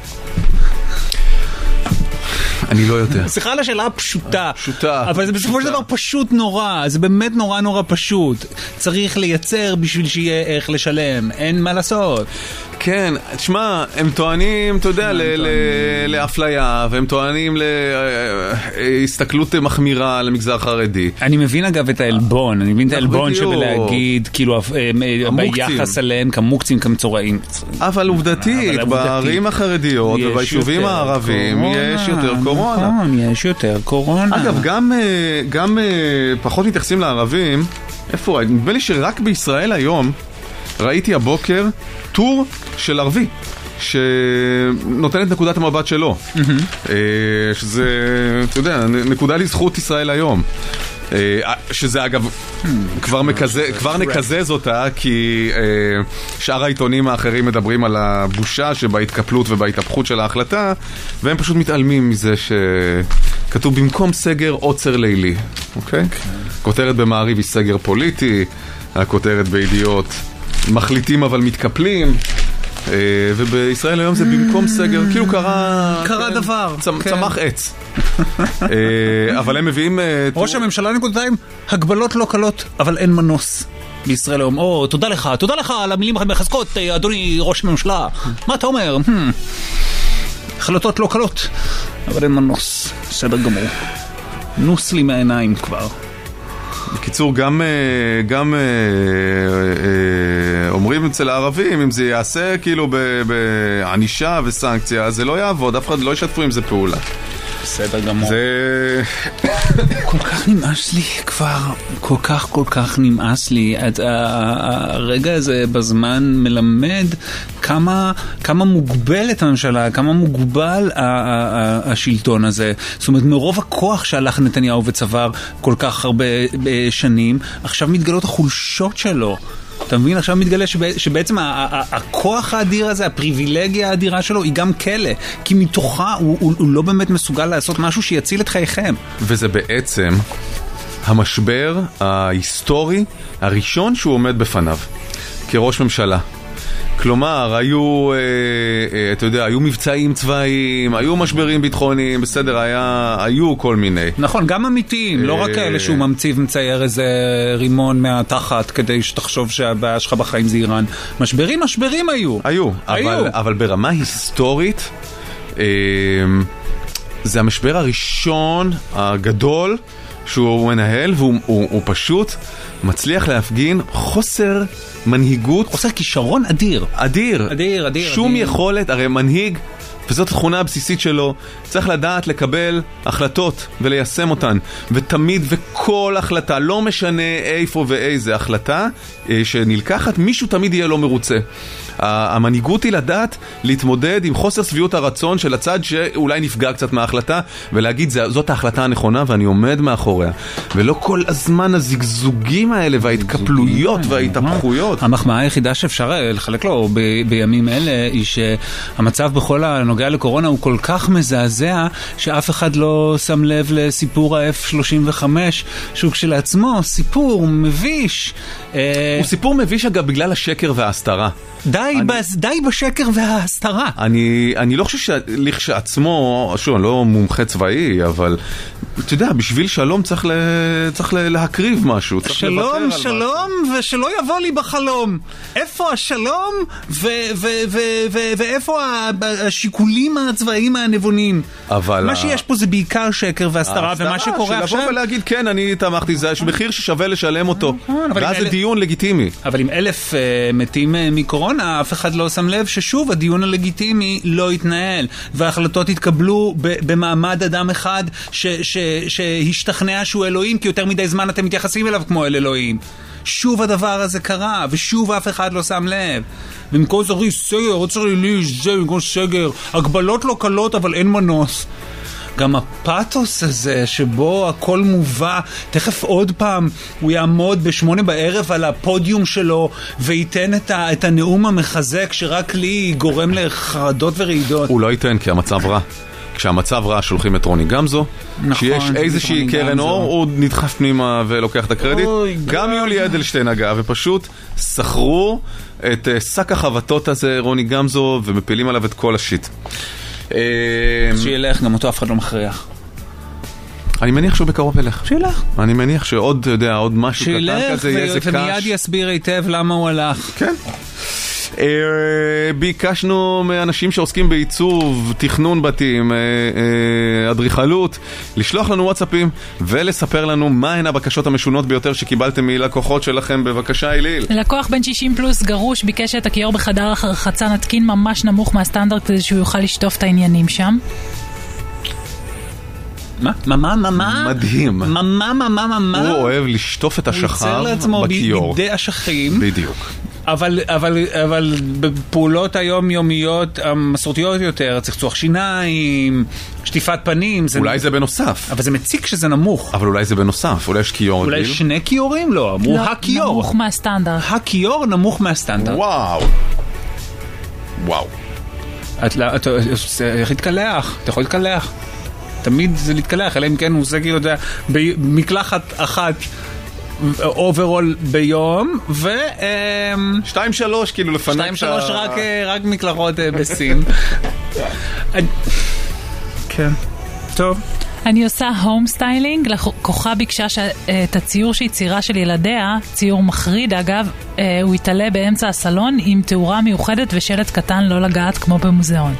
אני לא יודע. סליחה על השאלה הפשוטה. פשוטה. אבל זה בסופו של דבר פשוט נורא. זה באמת נורא נורא פשוט. צריך לייצר בשביל שיהיה איך לשלם. אין מה לעשות. כן, תשמע, הם טוענים, אתה יודע, לאפליה, והם טוענים להסתכלות מחמירה למגזר חרדי. אני מבין אגב את האלבון, אני מבין את האלבון שבלהגיד, כאילו, ביחס עליהם כמוקצים, כמצוראים. אבל עובדתית, בערים החרדיות וביישובים הערבים יש יותר קורונה. יש יותר קורונה. אגב, גם פחות מתייחסים לערבים, איפה? נדמה לי שרק בישראל היום ראיתי הבוקר טור של ערבי שנותן את נקודת המבט שלו, שזה, אתה יודע, נקודה לזכות ישראל היום, שזה אגב כבר נקזז אותה, כי שאר העיתונים האחרים מדברים על הבושה שבהתקפלות ובהתהפכות של ההחלטה, והם פשוט מתעלמים מזה שכתוב במקום סגר עוצר לילי, אוקיי? כותרת במעריב היא סגר פוליטי, הכותרת בידיעות מחליטים אבל מתקפלים, ובישראל היום זה במקום סגר, כאילו קרה קרה דבר, צמח עץ. אבל הם מביאים ראש הממשלה נקודתיים, הגבלות לא קלות אבל אין מנוס. בישראל היום, או, תודה לך, תודה לך על המילים המחזקות, אדוני ראש הממשלה. מה אתה אומר? החלטות לא קלות, אבל אין מנוס, בסדר גמור. נוס לי מהעיניים כבר. בקיצור, גם, גם אומרים אצל הערבים, אם זה יעשה כאילו בענישה וסנקציה, זה לא יעבוד, אף אחד לא ישתפו עם זה פעולה. בסדר גמור. זה... כל כך נמאס לי כבר, כל כך כל כך נמאס לי. הרגע הזה בזמן מלמד כמה, כמה מוגבלת הממשלה, כמה מוגבל השלטון הזה. זאת אומרת, מרוב הכוח שהלך נתניהו וצבר כל כך הרבה שנים, עכשיו מתגלות החולשות שלו. אתה מבין? עכשיו מתגלה שבע, שבעצם ה- ה- ה- הכוח האדיר הזה, הפריבילגיה האדירה שלו, היא גם כלא. כי מתוכה הוא, הוא, הוא לא באמת מסוגל לעשות משהו שיציל את חייכם. וזה בעצם המשבר ההיסטורי הראשון שהוא עומד בפניו, כראש ממשלה. כלומר, היו, אה, אה, אתה יודע, היו מבצעים צבאיים, היו משברים ביטחוניים, בסדר, היה, היו כל מיני. נכון, גם אמיתיים, לא רק כאלה שהוא ממציא ומצייר איזה רימון מהתחת כדי שתחשוב שהבעיה שלך בחיים זה איראן. משברים, משברים היו. היו, אבל, אבל ברמה היסטורית, אה, זה המשבר הראשון הגדול שהוא מנהל, והוא הוא, הוא פשוט מצליח להפגין חוסר מנהיגות, חוסר כישרון אדיר. אדיר. אדיר, אדיר. שום אדיר. יכולת, הרי מנהיג, וזאת התכונה הבסיסית שלו, צריך לדעת לקבל החלטות וליישם אותן. ותמיד וכל החלטה, לא משנה איפה ואיזה החלטה שנלקחת, מישהו תמיד יהיה לא מרוצה. המנהיגות היא לדעת להתמודד עם חוסר סביעות הרצון של הצד שאולי נפגע קצת מההחלטה, ולהגיד זאת ההחלטה הנכונה ואני עומד מאחוריה. ולא כל הזמן הזגזוגים האלה וההתקפלויות וההתהפכויות. המחמאה היחידה שאפשר לחלק לו ב- בימים אלה היא שהמצב בכל הנוגע לקורונה הוא כל כך מזעזע שאף אחד לא שם לב לסיפור ה-אף שלושים וחמש שהוא כשלעצמו סיפור מביש. הוא סיפור מביש אגב בגלל השקר וההסתרה. די, אני... בס... די בשקר וההסתרה. אני, אני לא חושב שלכשעצמו, שוב, אני לא מומחה צבאי, אבל אתה יודע, בשביל שלום צריך, ל... צריך ל... להקריב משהו. צריך שלום, שלום, משהו. ושלא יבוא לי בחלום. איפה השלום ו... ו... ו... ו... ואיפה השיקולים הצבאיים הנבונים? אבל... מה שיש פה זה בעיקר שקר והסתרה, ומה שקורה עכשיו... שלבוא ולהגיד, כן, אני תמכתי, זה מחיר ששווה לשלם אותו. ואז זה דיון לגיטימי. אבל עם אלף מתים מקורונה, אף אחד לא שם לב ששוב הדיון הלגיטימי לא יתנהל, וההחלטות יתקבלו במעמד אדם אחד ש, ש, שהשתכנע שהוא אלוהים, כי יותר מדי זמן אתם מתייחסים אליו כמו אל אלוהים. שוב הדבר הזה קרה, ושוב אף אחד לא שם לב. במקום זרי סגר, עוד צריך לי זה, במקום סגר, הגבלות לא קלות אבל אין מנוס. גם הפאטוס הזה שבו הכל מובא, תכף עוד פעם הוא יעמוד בשמונה בערב על הפודיום שלו וייתן את, ה, את הנאום המחזק שרק לי גורם לחרדות ורעידות. הוא לא ייתן כי המצב רע. כשהמצב רע שולחים את רוני גמזו, נכון, שיש איזושהי קרן אור, הוא נדחף פנימה ולוקח את הקרדיט. אוי, גם יולי אדלשטיין אגב, ופשוט סחרו את שק החבטות הזה רוני גמזו ומפילים עליו את כל השיט. שילך, גם אותו אף אחד לא מכריח. אני מניח שהוא בקרוב ילך. שילך. אני מניח שעוד, אתה יודע, עוד משהו קטן כזה יהיה איזה קש. שילך ומיד יסביר היטב למה הוא הלך. כן. ביקשנו מאנשים שעוסקים בעיצוב, תכנון בתים, אדריכלות, לשלוח לנו וואטסאפים ולספר לנו מה הן הבקשות המשונות ביותר שקיבלתם מלקוחות שלכם. בבקשה, איליל. לקוח בן שישים פלוס גרוש ביקש את הכיור בחדר החרחצה נתקין ממש נמוך מהסטנדרט כדי שהוא יוכל לשטוף את העניינים שם. מה? מה? מה? מה? מדהים. מה? מה? מה? מה? מה? הוא אוהב לשטוף את השכב בכיור. הוא יוצר לעצמו בידי אשכים. בדיוק. אבל, אבל, אבל בפעולות היומיומיות המסורתיות יותר, צחצוח שיניים, שטיפת פנים, זה אולי זה בנוסף. אבל זה מציק שזה נמוך. אבל אולי זה בנוסף, אולי יש כיור. אולי יש שני כיורים? לא, אמרו לא, הכיור. נמוך מהסטנדרט. הכיור נמוך מהסטנדרט. וואו. וואו. את לא, אתה יכול להתקלח, אתה יכול להתקלח. תמיד זה להתקלח, אלא אם כן הוא עושה כאילו, אתה יודע, במקלחת אחת אוברול ביום ו... שתיים שלוש כאילו לפנק שתיים שלוש רק, רק מקלחות בסין. כן. טוב. אני עושה הום סטיילינג, לקוחה ביקשה את הציור שהיא צירה של ילדיה, ציור מחריד אגב, הוא יתעלה באמצע הסלון עם תאורה מיוחדת ושלט קטן לא לגעת כמו במוזיאון.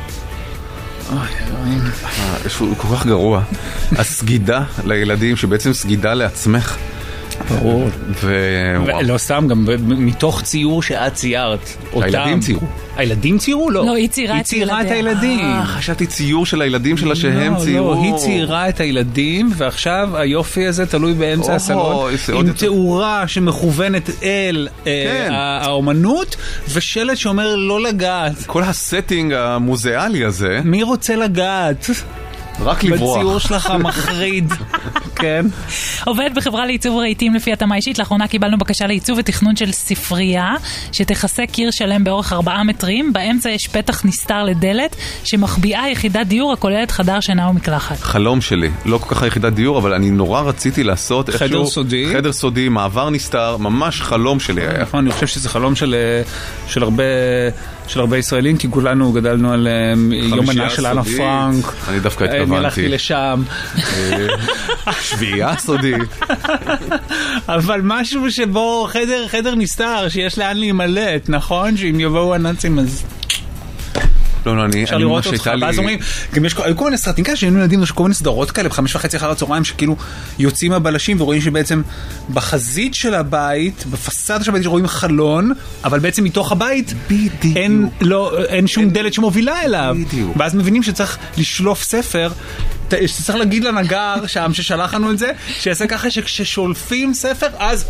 הוא כל כך גרוע. הסגידה לילדים שבעצם סגידה לעצמך. ברור. לא סתם, גם מתוך ציור שאת ציירת. הילדים ציירו. הילדים ציירו? לא. לא, היא ציירה את ילדיה. את הילדים. חשבתי ציור של הילדים שלה שהם ציירו. לא, היא ציירה את הילדים, ועכשיו היופי הזה תלוי באמצע הסלון, עם תאורה שמכוונת אל האומנות, ושלט שאומר לא לגעת. כל הסטינג המוזיאלי הזה. מי רוצה לגעת? רק לברוח. בציור שלך מחריד. כן. עובד בחברה לעיצוב רהיטים לפי התאמה אישית. לאחרונה קיבלנו בקשה לעיצוב ותכנון של ספרייה שתכסה קיר שלם באורך ארבעה מטרים. באמצע יש פתח נסתר לדלת שמחביאה יחידת דיור הכוללת חדר שינה ומקלחת. חלום שלי. לא כל כך יחידת דיור, אבל אני נורא רציתי לעשות חדר סודי. חדר סודי, מעבר נסתר, ממש חלום שלי היה. נכון, אני חושב שזה חלום של, של הרבה... של הרבה ישראלים, כי כולנו גדלנו על יומנה של אנה פרנק. אני דווקא התכוונתי. אני הלכתי לשם. שביעה סודית. אבל משהו שבו חדר, חדר נסתר, שיש לאן להימלט, נכון? שאם יבואו הנאצים אז... לא, לא, אני... אפשר לראות אותך, ואז אומרים, גם יש כל מיני סרטים כאלה, שהיינו ילדים, יש כל מיני סדרות כאלה, בחמש וחצי אחר הצהריים, שכאילו יוצאים הבלשים, ורואים שבעצם בחזית של הבית, בפסאדה של הבית, רואים חלון, אבל בעצם מתוך הבית, אין, לא, אין שום דלת שמובילה אליו. ואז מבינים שצריך לשלוף ספר, שצריך להגיד לנגר שם, ששלח לנו את זה, שיעשה ככה שכששולפים ספר, אז...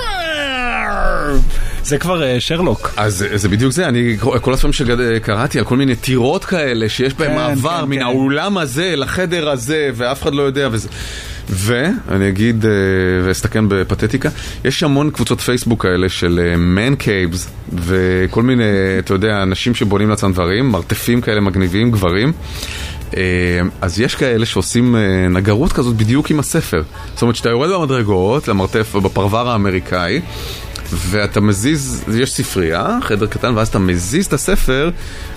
זה כבר שרלוק. אז זה בדיוק זה, אני כל הספרים שקראתי על כל מיני טירות כאלה, שיש בהם מעבר מן האולם הזה לחדר הזה, ואף אחד לא יודע וזה. ואני אגיד, ואסתכן בפתטיקה, יש המון קבוצות פייסבוק כאלה של man caves, וכל מיני, אתה יודע, אנשים שבונים לעצמם דברים, מרתפים כאלה מגניבים, גברים. אז יש כאלה שעושים נגרות כזאת בדיוק עם הספר. זאת אומרת, שאתה יורד במדרגות, למרתף בפרוור האמריקאי, ואתה מזיז, יש ספרייה, חדר קטן, ואז אתה מזיז את הספר,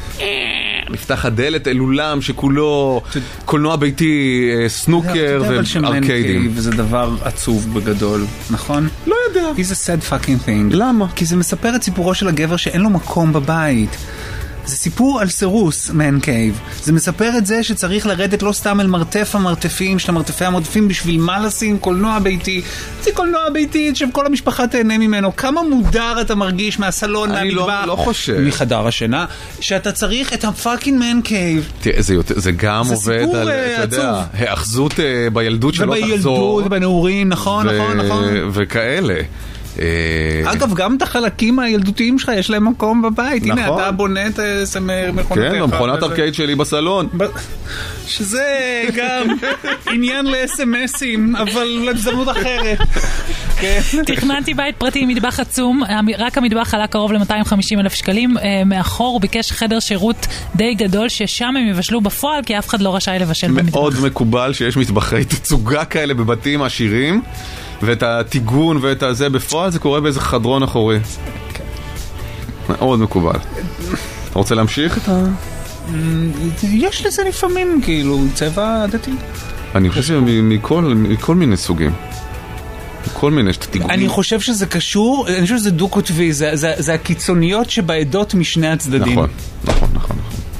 נפתח הדלת אל אולם שכולו קולנוע ביתי, סנוקר וארקיידים. וזה דבר עצוב בגדול, נכון? לא יודע. He's a sad fucking thing. למה? כי זה מספר את סיפורו של הגבר שאין לו מקום בבית. זה סיפור על סירוס, man cave. זה מספר את זה שצריך לרדת לא סתם אל מרתף המרתפים, של המרתפי המרתפים, בשביל מה לשים קולנוע ביתי. זה קולנוע ביתי שכל המשפחה תהנה ממנו. כמה מודר אתה מרגיש מהסלון, מהמטבח, לא, לא חושב. מחדר השינה, שאתה צריך את הפאקינג man cave. תראה, זה, זה גם זה עובד על, אתה יודע, האחזות בילדות שלא תחזור. ובילדות, בנעורים, נכון, ו- נכון, נכון. וכאלה. אגב, גם את החלקים הילדותיים שלך יש להם מקום בבית. הנה, אתה בונה את מכונתך. כן, המכונת ארקייד שלי בסלון. שזה גם עניין ל-אס אם אסים, אבל להזדמנות אחרת. תכננתי בית פרטי עם מטבח עצום, רק המטבח עלה קרוב ל-מאתיים וחמישים אלף שקלים. מאחור הוא ביקש חדר שירות די גדול, ששם הם יבשלו בפועל, כי אף אחד לא רשאי לבשל במטבח. מאוד מקובל שיש מטבחי תצוגה כאלה בבתים עשירים, ואת הטיגון ואת הזה בפועל זה קורה באיזה חדרון אחורי. מאוד מקובל. אתה רוצה להמשיך את ה... יש לזה לפעמים כאילו צבע דתי. אני חושב שמכל מיני סוגים. כל מיני שתיגונים. אני חושב שזה קשור, אני חושב שזה דו-קוטבי, זה הקיצוניות שבעדות משני הצדדים. נכון, נכון, נכון.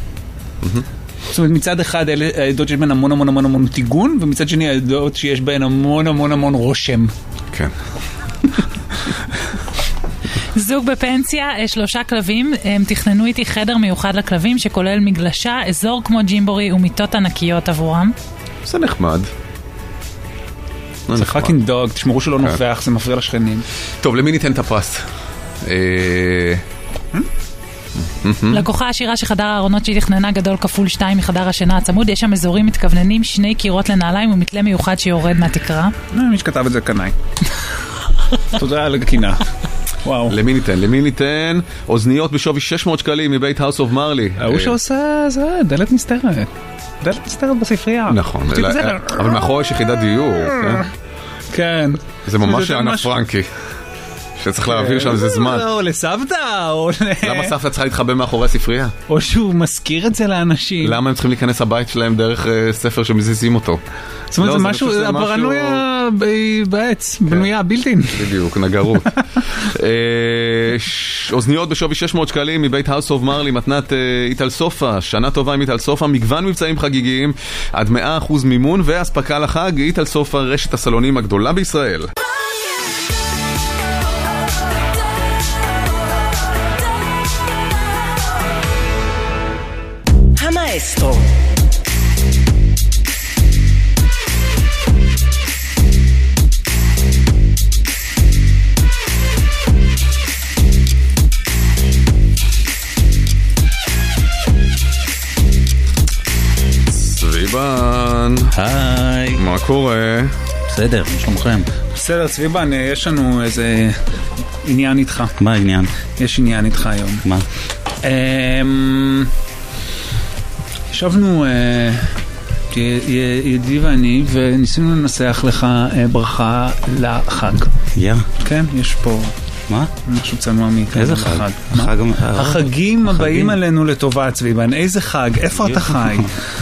זאת אומרת, מצד אחד העדות שיש בהן המון המון המון המון טיגון, ומצד שני העדות שיש בהן המון המון המון רושם. כן. זוג בפנסיה, שלושה כלבים, הם תכננו איתי חדר מיוחד לכלבים שכולל מגלשה, אזור כמו ג'ימבורי ומיטות ענקיות עבורם. זה נחמד. זה פאקינג דוג, תשמרו שלא נופח, זה מפריע לשכנים. טוב, למי ניתן את הפרס? לקוחה עשירה שחדר הארונות שהיא תכננה גדול כפול שתיים מחדר השינה הצמוד, יש שם אזורים מתכווננים, שני קירות לנעליים ומתלה מיוחד שיורד מהתקרה. מי שכתב את זה קנאי. תודה על הקינה. וואו. למי ניתן? למי ניתן? אוזניות בשווי שש מאות שקלים מבית האוס אוף מרלי. ההוא שעושה, זה דלת נסתרת. דלת נסתרת בספרייה. נכון. אבל מאחור יש יחידת דיור. כן. זה ממש אנה פרנקי. שצריך להעביר שם איזה זמן. או לסבתא, או... למה סבתא צריכה להתחבא מאחורי הספרייה? או שהוא מזכיר את זה לאנשים. למה הם צריכים להיכנס הבית שלהם דרך ספר שמזיזים אותו? זאת אומרת, זה משהו, הפרנויה בעץ, בנויה, בילטין. בדיוק, נגרות. אוזניות בשווי שש מאות שקלים מבית House of Marley, מתנת איטל סופה, שנה טובה עם איטל סופה, מגוון מבצעים חגיגיים, עד מאה אחוז מימון והספקה לחג, איטל סופה, רשת הסלונים הגדולה בישראל. המאסטרו צביבן, היי, מה קורה? בסדר, מה שלומכם? בסדר, צביבן, יש לנו איזה עניין איתך. מה העניין? יש עניין איתך היום. מה? ישבנו ידידי ואני וניסינו לנסח לך ברכה לחג. יא. כן, יש פה מה? משהו צנוע מכאן. איזה חג? החגים הבאים עלינו לטובה, צביבן. איזה חג? איפה אתה חי?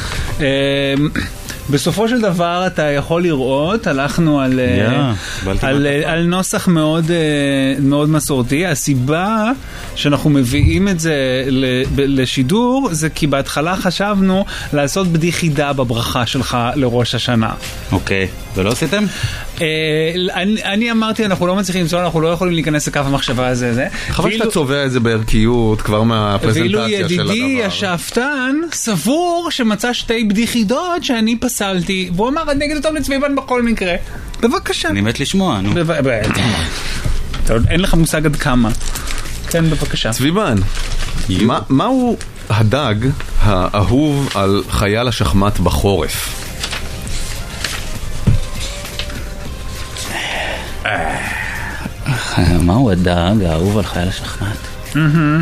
בסופו של דבר אתה יכול לראות, הלכנו על, yeah, על, על נוסח מאוד, מאוד מסורתי. הסיבה שאנחנו מביאים את זה לשידור זה כי בהתחלה חשבנו לעשות בדיחידה בברכה שלך לראש השנה. אוקיי, ולא עשיתם? אני, אני אמרתי, אנחנו לא מצליחים למצוא, אנחנו לא יכולים להיכנס לקו המחשבה הזה. זה. חבל שאתה צובע את זה בערכיות כבר מהפרזנטציה של הדבר. ואילו ידידי השאפתן סבור שמצא שתי בדיחידות שאני פסלתי, והוא אמר, אני אגיד אותם לצביבן בכל מקרה. בבקשה. אני מת לשמוע, נו. אין לך מושג עד כמה. כן, בבקשה. צביבן, מהו הדג האהוב על חייל השחמט בחורף? מהו הדג האהוב על חייל השחמט?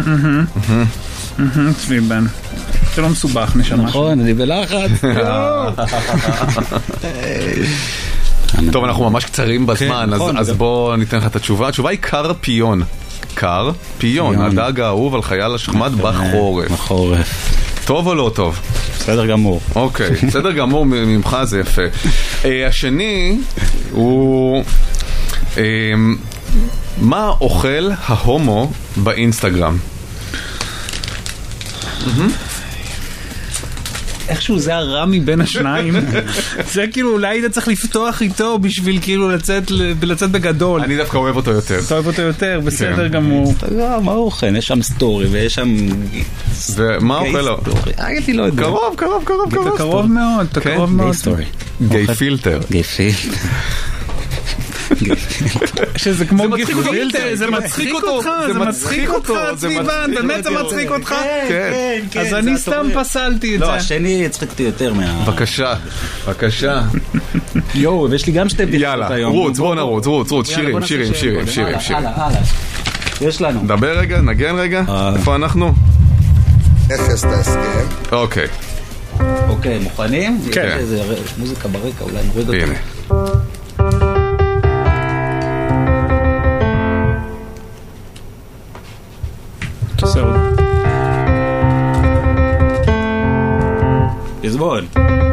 צביבן, זה לא מסובך, נשמע. נכון, אני בלחץ. טוב, אנחנו ממש קצרים בזמן, אז בואו ניתן לך את התשובה. התשובה היא קר פיון. קר פיון, הדג האהוב על חייל השחמט בחורף. בחורף. טוב או לא טוב? בסדר גמור. אוקיי, בסדר גמור ממך, זה יפה. השני הוא... מה אוכל ההומו באינסטגרם? איכשהו זה הרע מבין השניים. זה כאילו אולי היית צריך לפתוח איתו בשביל כאילו לצאת בגדול. אני דווקא אוהב אותו יותר. אתה אוהב אותו יותר, בסדר גמור. מה הוא אוכל? יש שם סטורי ויש שם... ומה אוכל לו? הייתי לא יודע. קרוב, קרוב, קרוב, קרוב. אתה קרוב מאוד, אתה קרוב מאוד. גיי פילטר. גיי פילטר. שזה כמו גיי פילטר, זה מצחיק אותך, זה מצחיק אותך, צביבן, באמת זה מצחיק אותך? כן, כן. אז אני סתם פסלתי את זה. לא, השני הצחיקתי יותר מה... בבקשה, בבקשה. יואו, ויש לי גם שתי בדיחות יאללה, היום. רוץ, בוא נרוץ, רוץ, רוץ, שירים, שירים, שירים, שירים, שירים. יש לנו. דבר רגע, נגן רגע. איפה אנחנו? נכס את ההסכם. אוקיי. אוקיי, מוכנים? כן. יש איזה מוזיקה ברקע, אולי נוריד אותה. הנה. תזמון.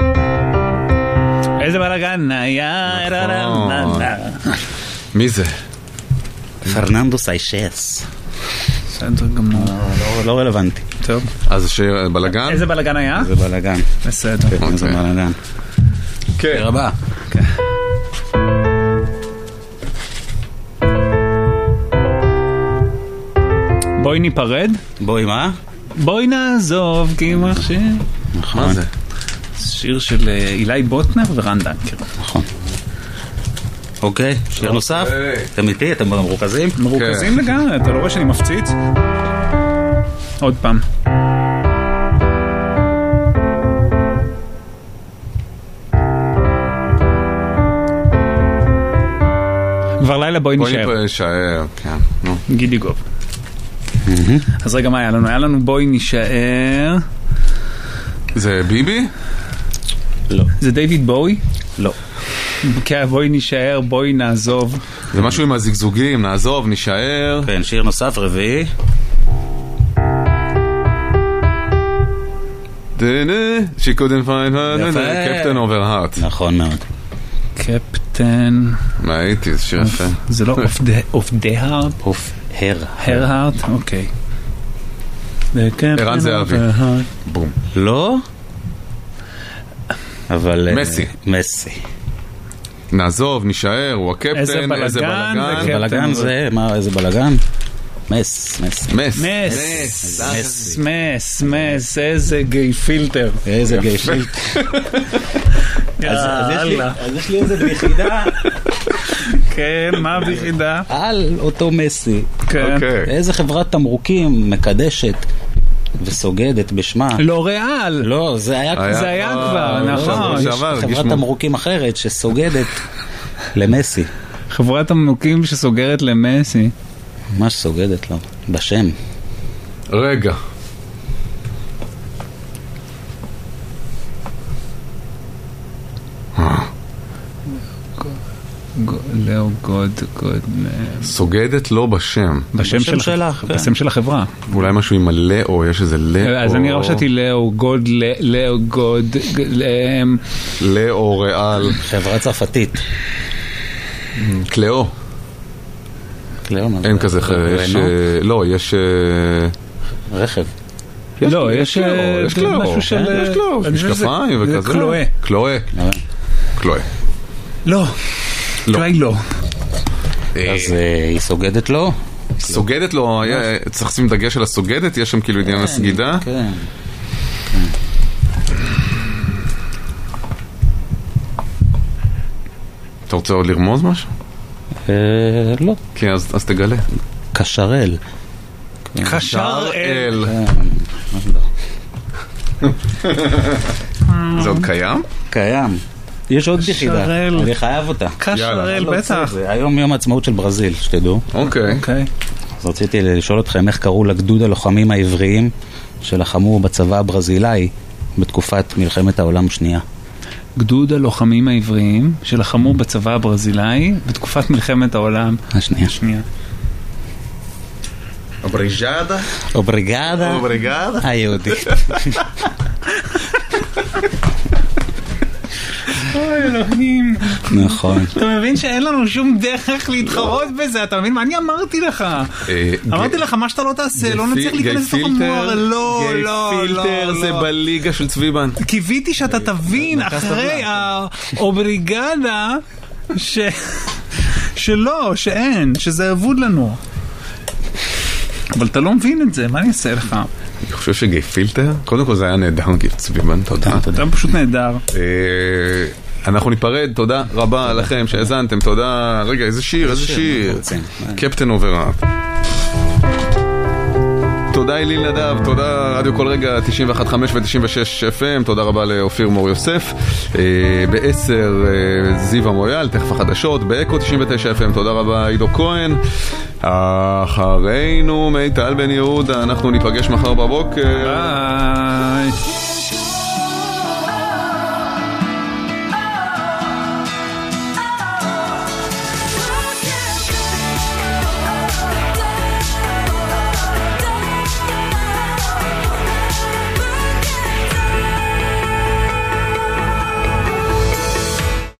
איזה בלגן היה. מי זה? פרננדו סיישס. בסדר גמור. לא רלוונטי. טוב. אז שבלגן? איזה בלגן היה? איזה בלגן. בסדר. איזה בלגן. כן. רבה. כן. בואי ניפרד. בואי מה? בואי נעזוב כי מחשב. נכון. מה זה? שיר של אילי בוטנר ורן דנקר. נכון. אוקיי, שיר נוסף? אתם איתי? אתם מרוכזים? מרוכזים לגמרי, אתה לא רואה שאני מפציץ? עוד פעם. כבר לילה בואי נשאר. בואי נשאר, כן. גידי גוב. אז רגע, מה היה לנו? היה לנו בואי נשאר... זה ביבי? לא. זה דיוויד בואי? לא. כן, בואי נשאר, בואי נעזוב. זה משהו עם הזגזוגים, נעזוב, נשאר. כן, שיר נוסף, רביעי. She couldn't find her, Captain over heart. נכון מאוד. קפטן... מה הייתי, זה שיר יפה. זה לא of the heart? of her. her heart, אוקיי. ערן זהבי. בום. לא? אבל... מסי. מסי. נעזוב, נשאר, הוא הקפטן, איזה בלגן. איזה בלגן זה, מה, איזה בלגן? מס, מס. מס. מס. מס. מס, מס, איזה גי פילטר. איזה גי פילטר. אז יש לי איזה ביחידה. כן, מה ביחידה? על אותו מסי. כן. איזה חברת תמרוקים מקדשת וסוגדת בשמה. לא ריאל. לא, זה היה כבר, נכון. יש חברת תמרוקים אחרת שסוגדת למסי. חברת תמרוקים שסוגרת למסי. מה שסוגדת לו, בשם. רגע. לאו גוד, גוד. סוגדת לו בשם. בשם שלך. בשם של החברה. אולי משהו עם הלאו, יש איזה לאו. אז אני רשתי לאו, גוד, לאו, גוד. לאו ריאל. חברה צרפתית. קלאו. אין כזה, יש, לא, יש רכב. לא, יש משהו של... יש קלאו, משקפיים וכזה. קלואה. קלואה. קלואה. לא. קלואה לא. אז היא סוגדת לו? סוגדת לו, צריך לשים דגש על הסוגדת, יש שם כאילו עניין הסגידה. כן. אתה רוצה עוד לרמוז משהו? לא. כן, אז תגלה. קשרל. קשרל. זה עוד קיים? קיים. יש עוד יחידה. אני חייב אותה. קשרל, בטח. היום יום העצמאות של ברזיל, שתדעו. אוקיי. אז רציתי לשאול אתכם איך קראו לגדוד הלוחמים העבריים שלחמו בצבא הברזילאי בתקופת מלחמת העולם השנייה. גדוד הלוחמים העבריים שלחמו בצבא הברזילאי בתקופת מלחמת העולם השנייה. השנייה. אובריגדה? אובריגדה? אובריגדה? היהודית. אוי אלוהים. נכון. אתה מבין שאין לנו שום דרך להתחרות בזה, אתה מבין מה אני אמרתי לך? אמרתי לך מה שאתה לא תעשה, לא נצליח להיכנס לתוך המוח. לא, לא, לא. פילטר זה בליגה של צביבן. קיוויתי שאתה תבין אחרי האובריגדה שלא, שאין, שזה אבוד לנו. אבל אתה לא מבין את זה, מה אני אעשה לך? אני חושב שגי פילטר, קודם כל זה היה נהדר, גי צביבן, תודה. תודה, פשוט נהדר. אנחנו ניפרד, תודה רבה לכם שהאזנתם, תודה. רגע, איזה שיר, איזה שיר. קפטן אובר הארט. תודה אליל נדב, תודה רדיו כל רגע תשעים ואחת חמש ו-תשעים ושש אף אם, תודה רבה לאופיר מור יוסף. בעשר זיו המויאל, תכף החדשות, באקו תשעים ותשע אף אם, תודה רבה עידו כהן. אחרינו מיטל בן יהודה, אנחנו ניפגש מחר בבוקר. ביי.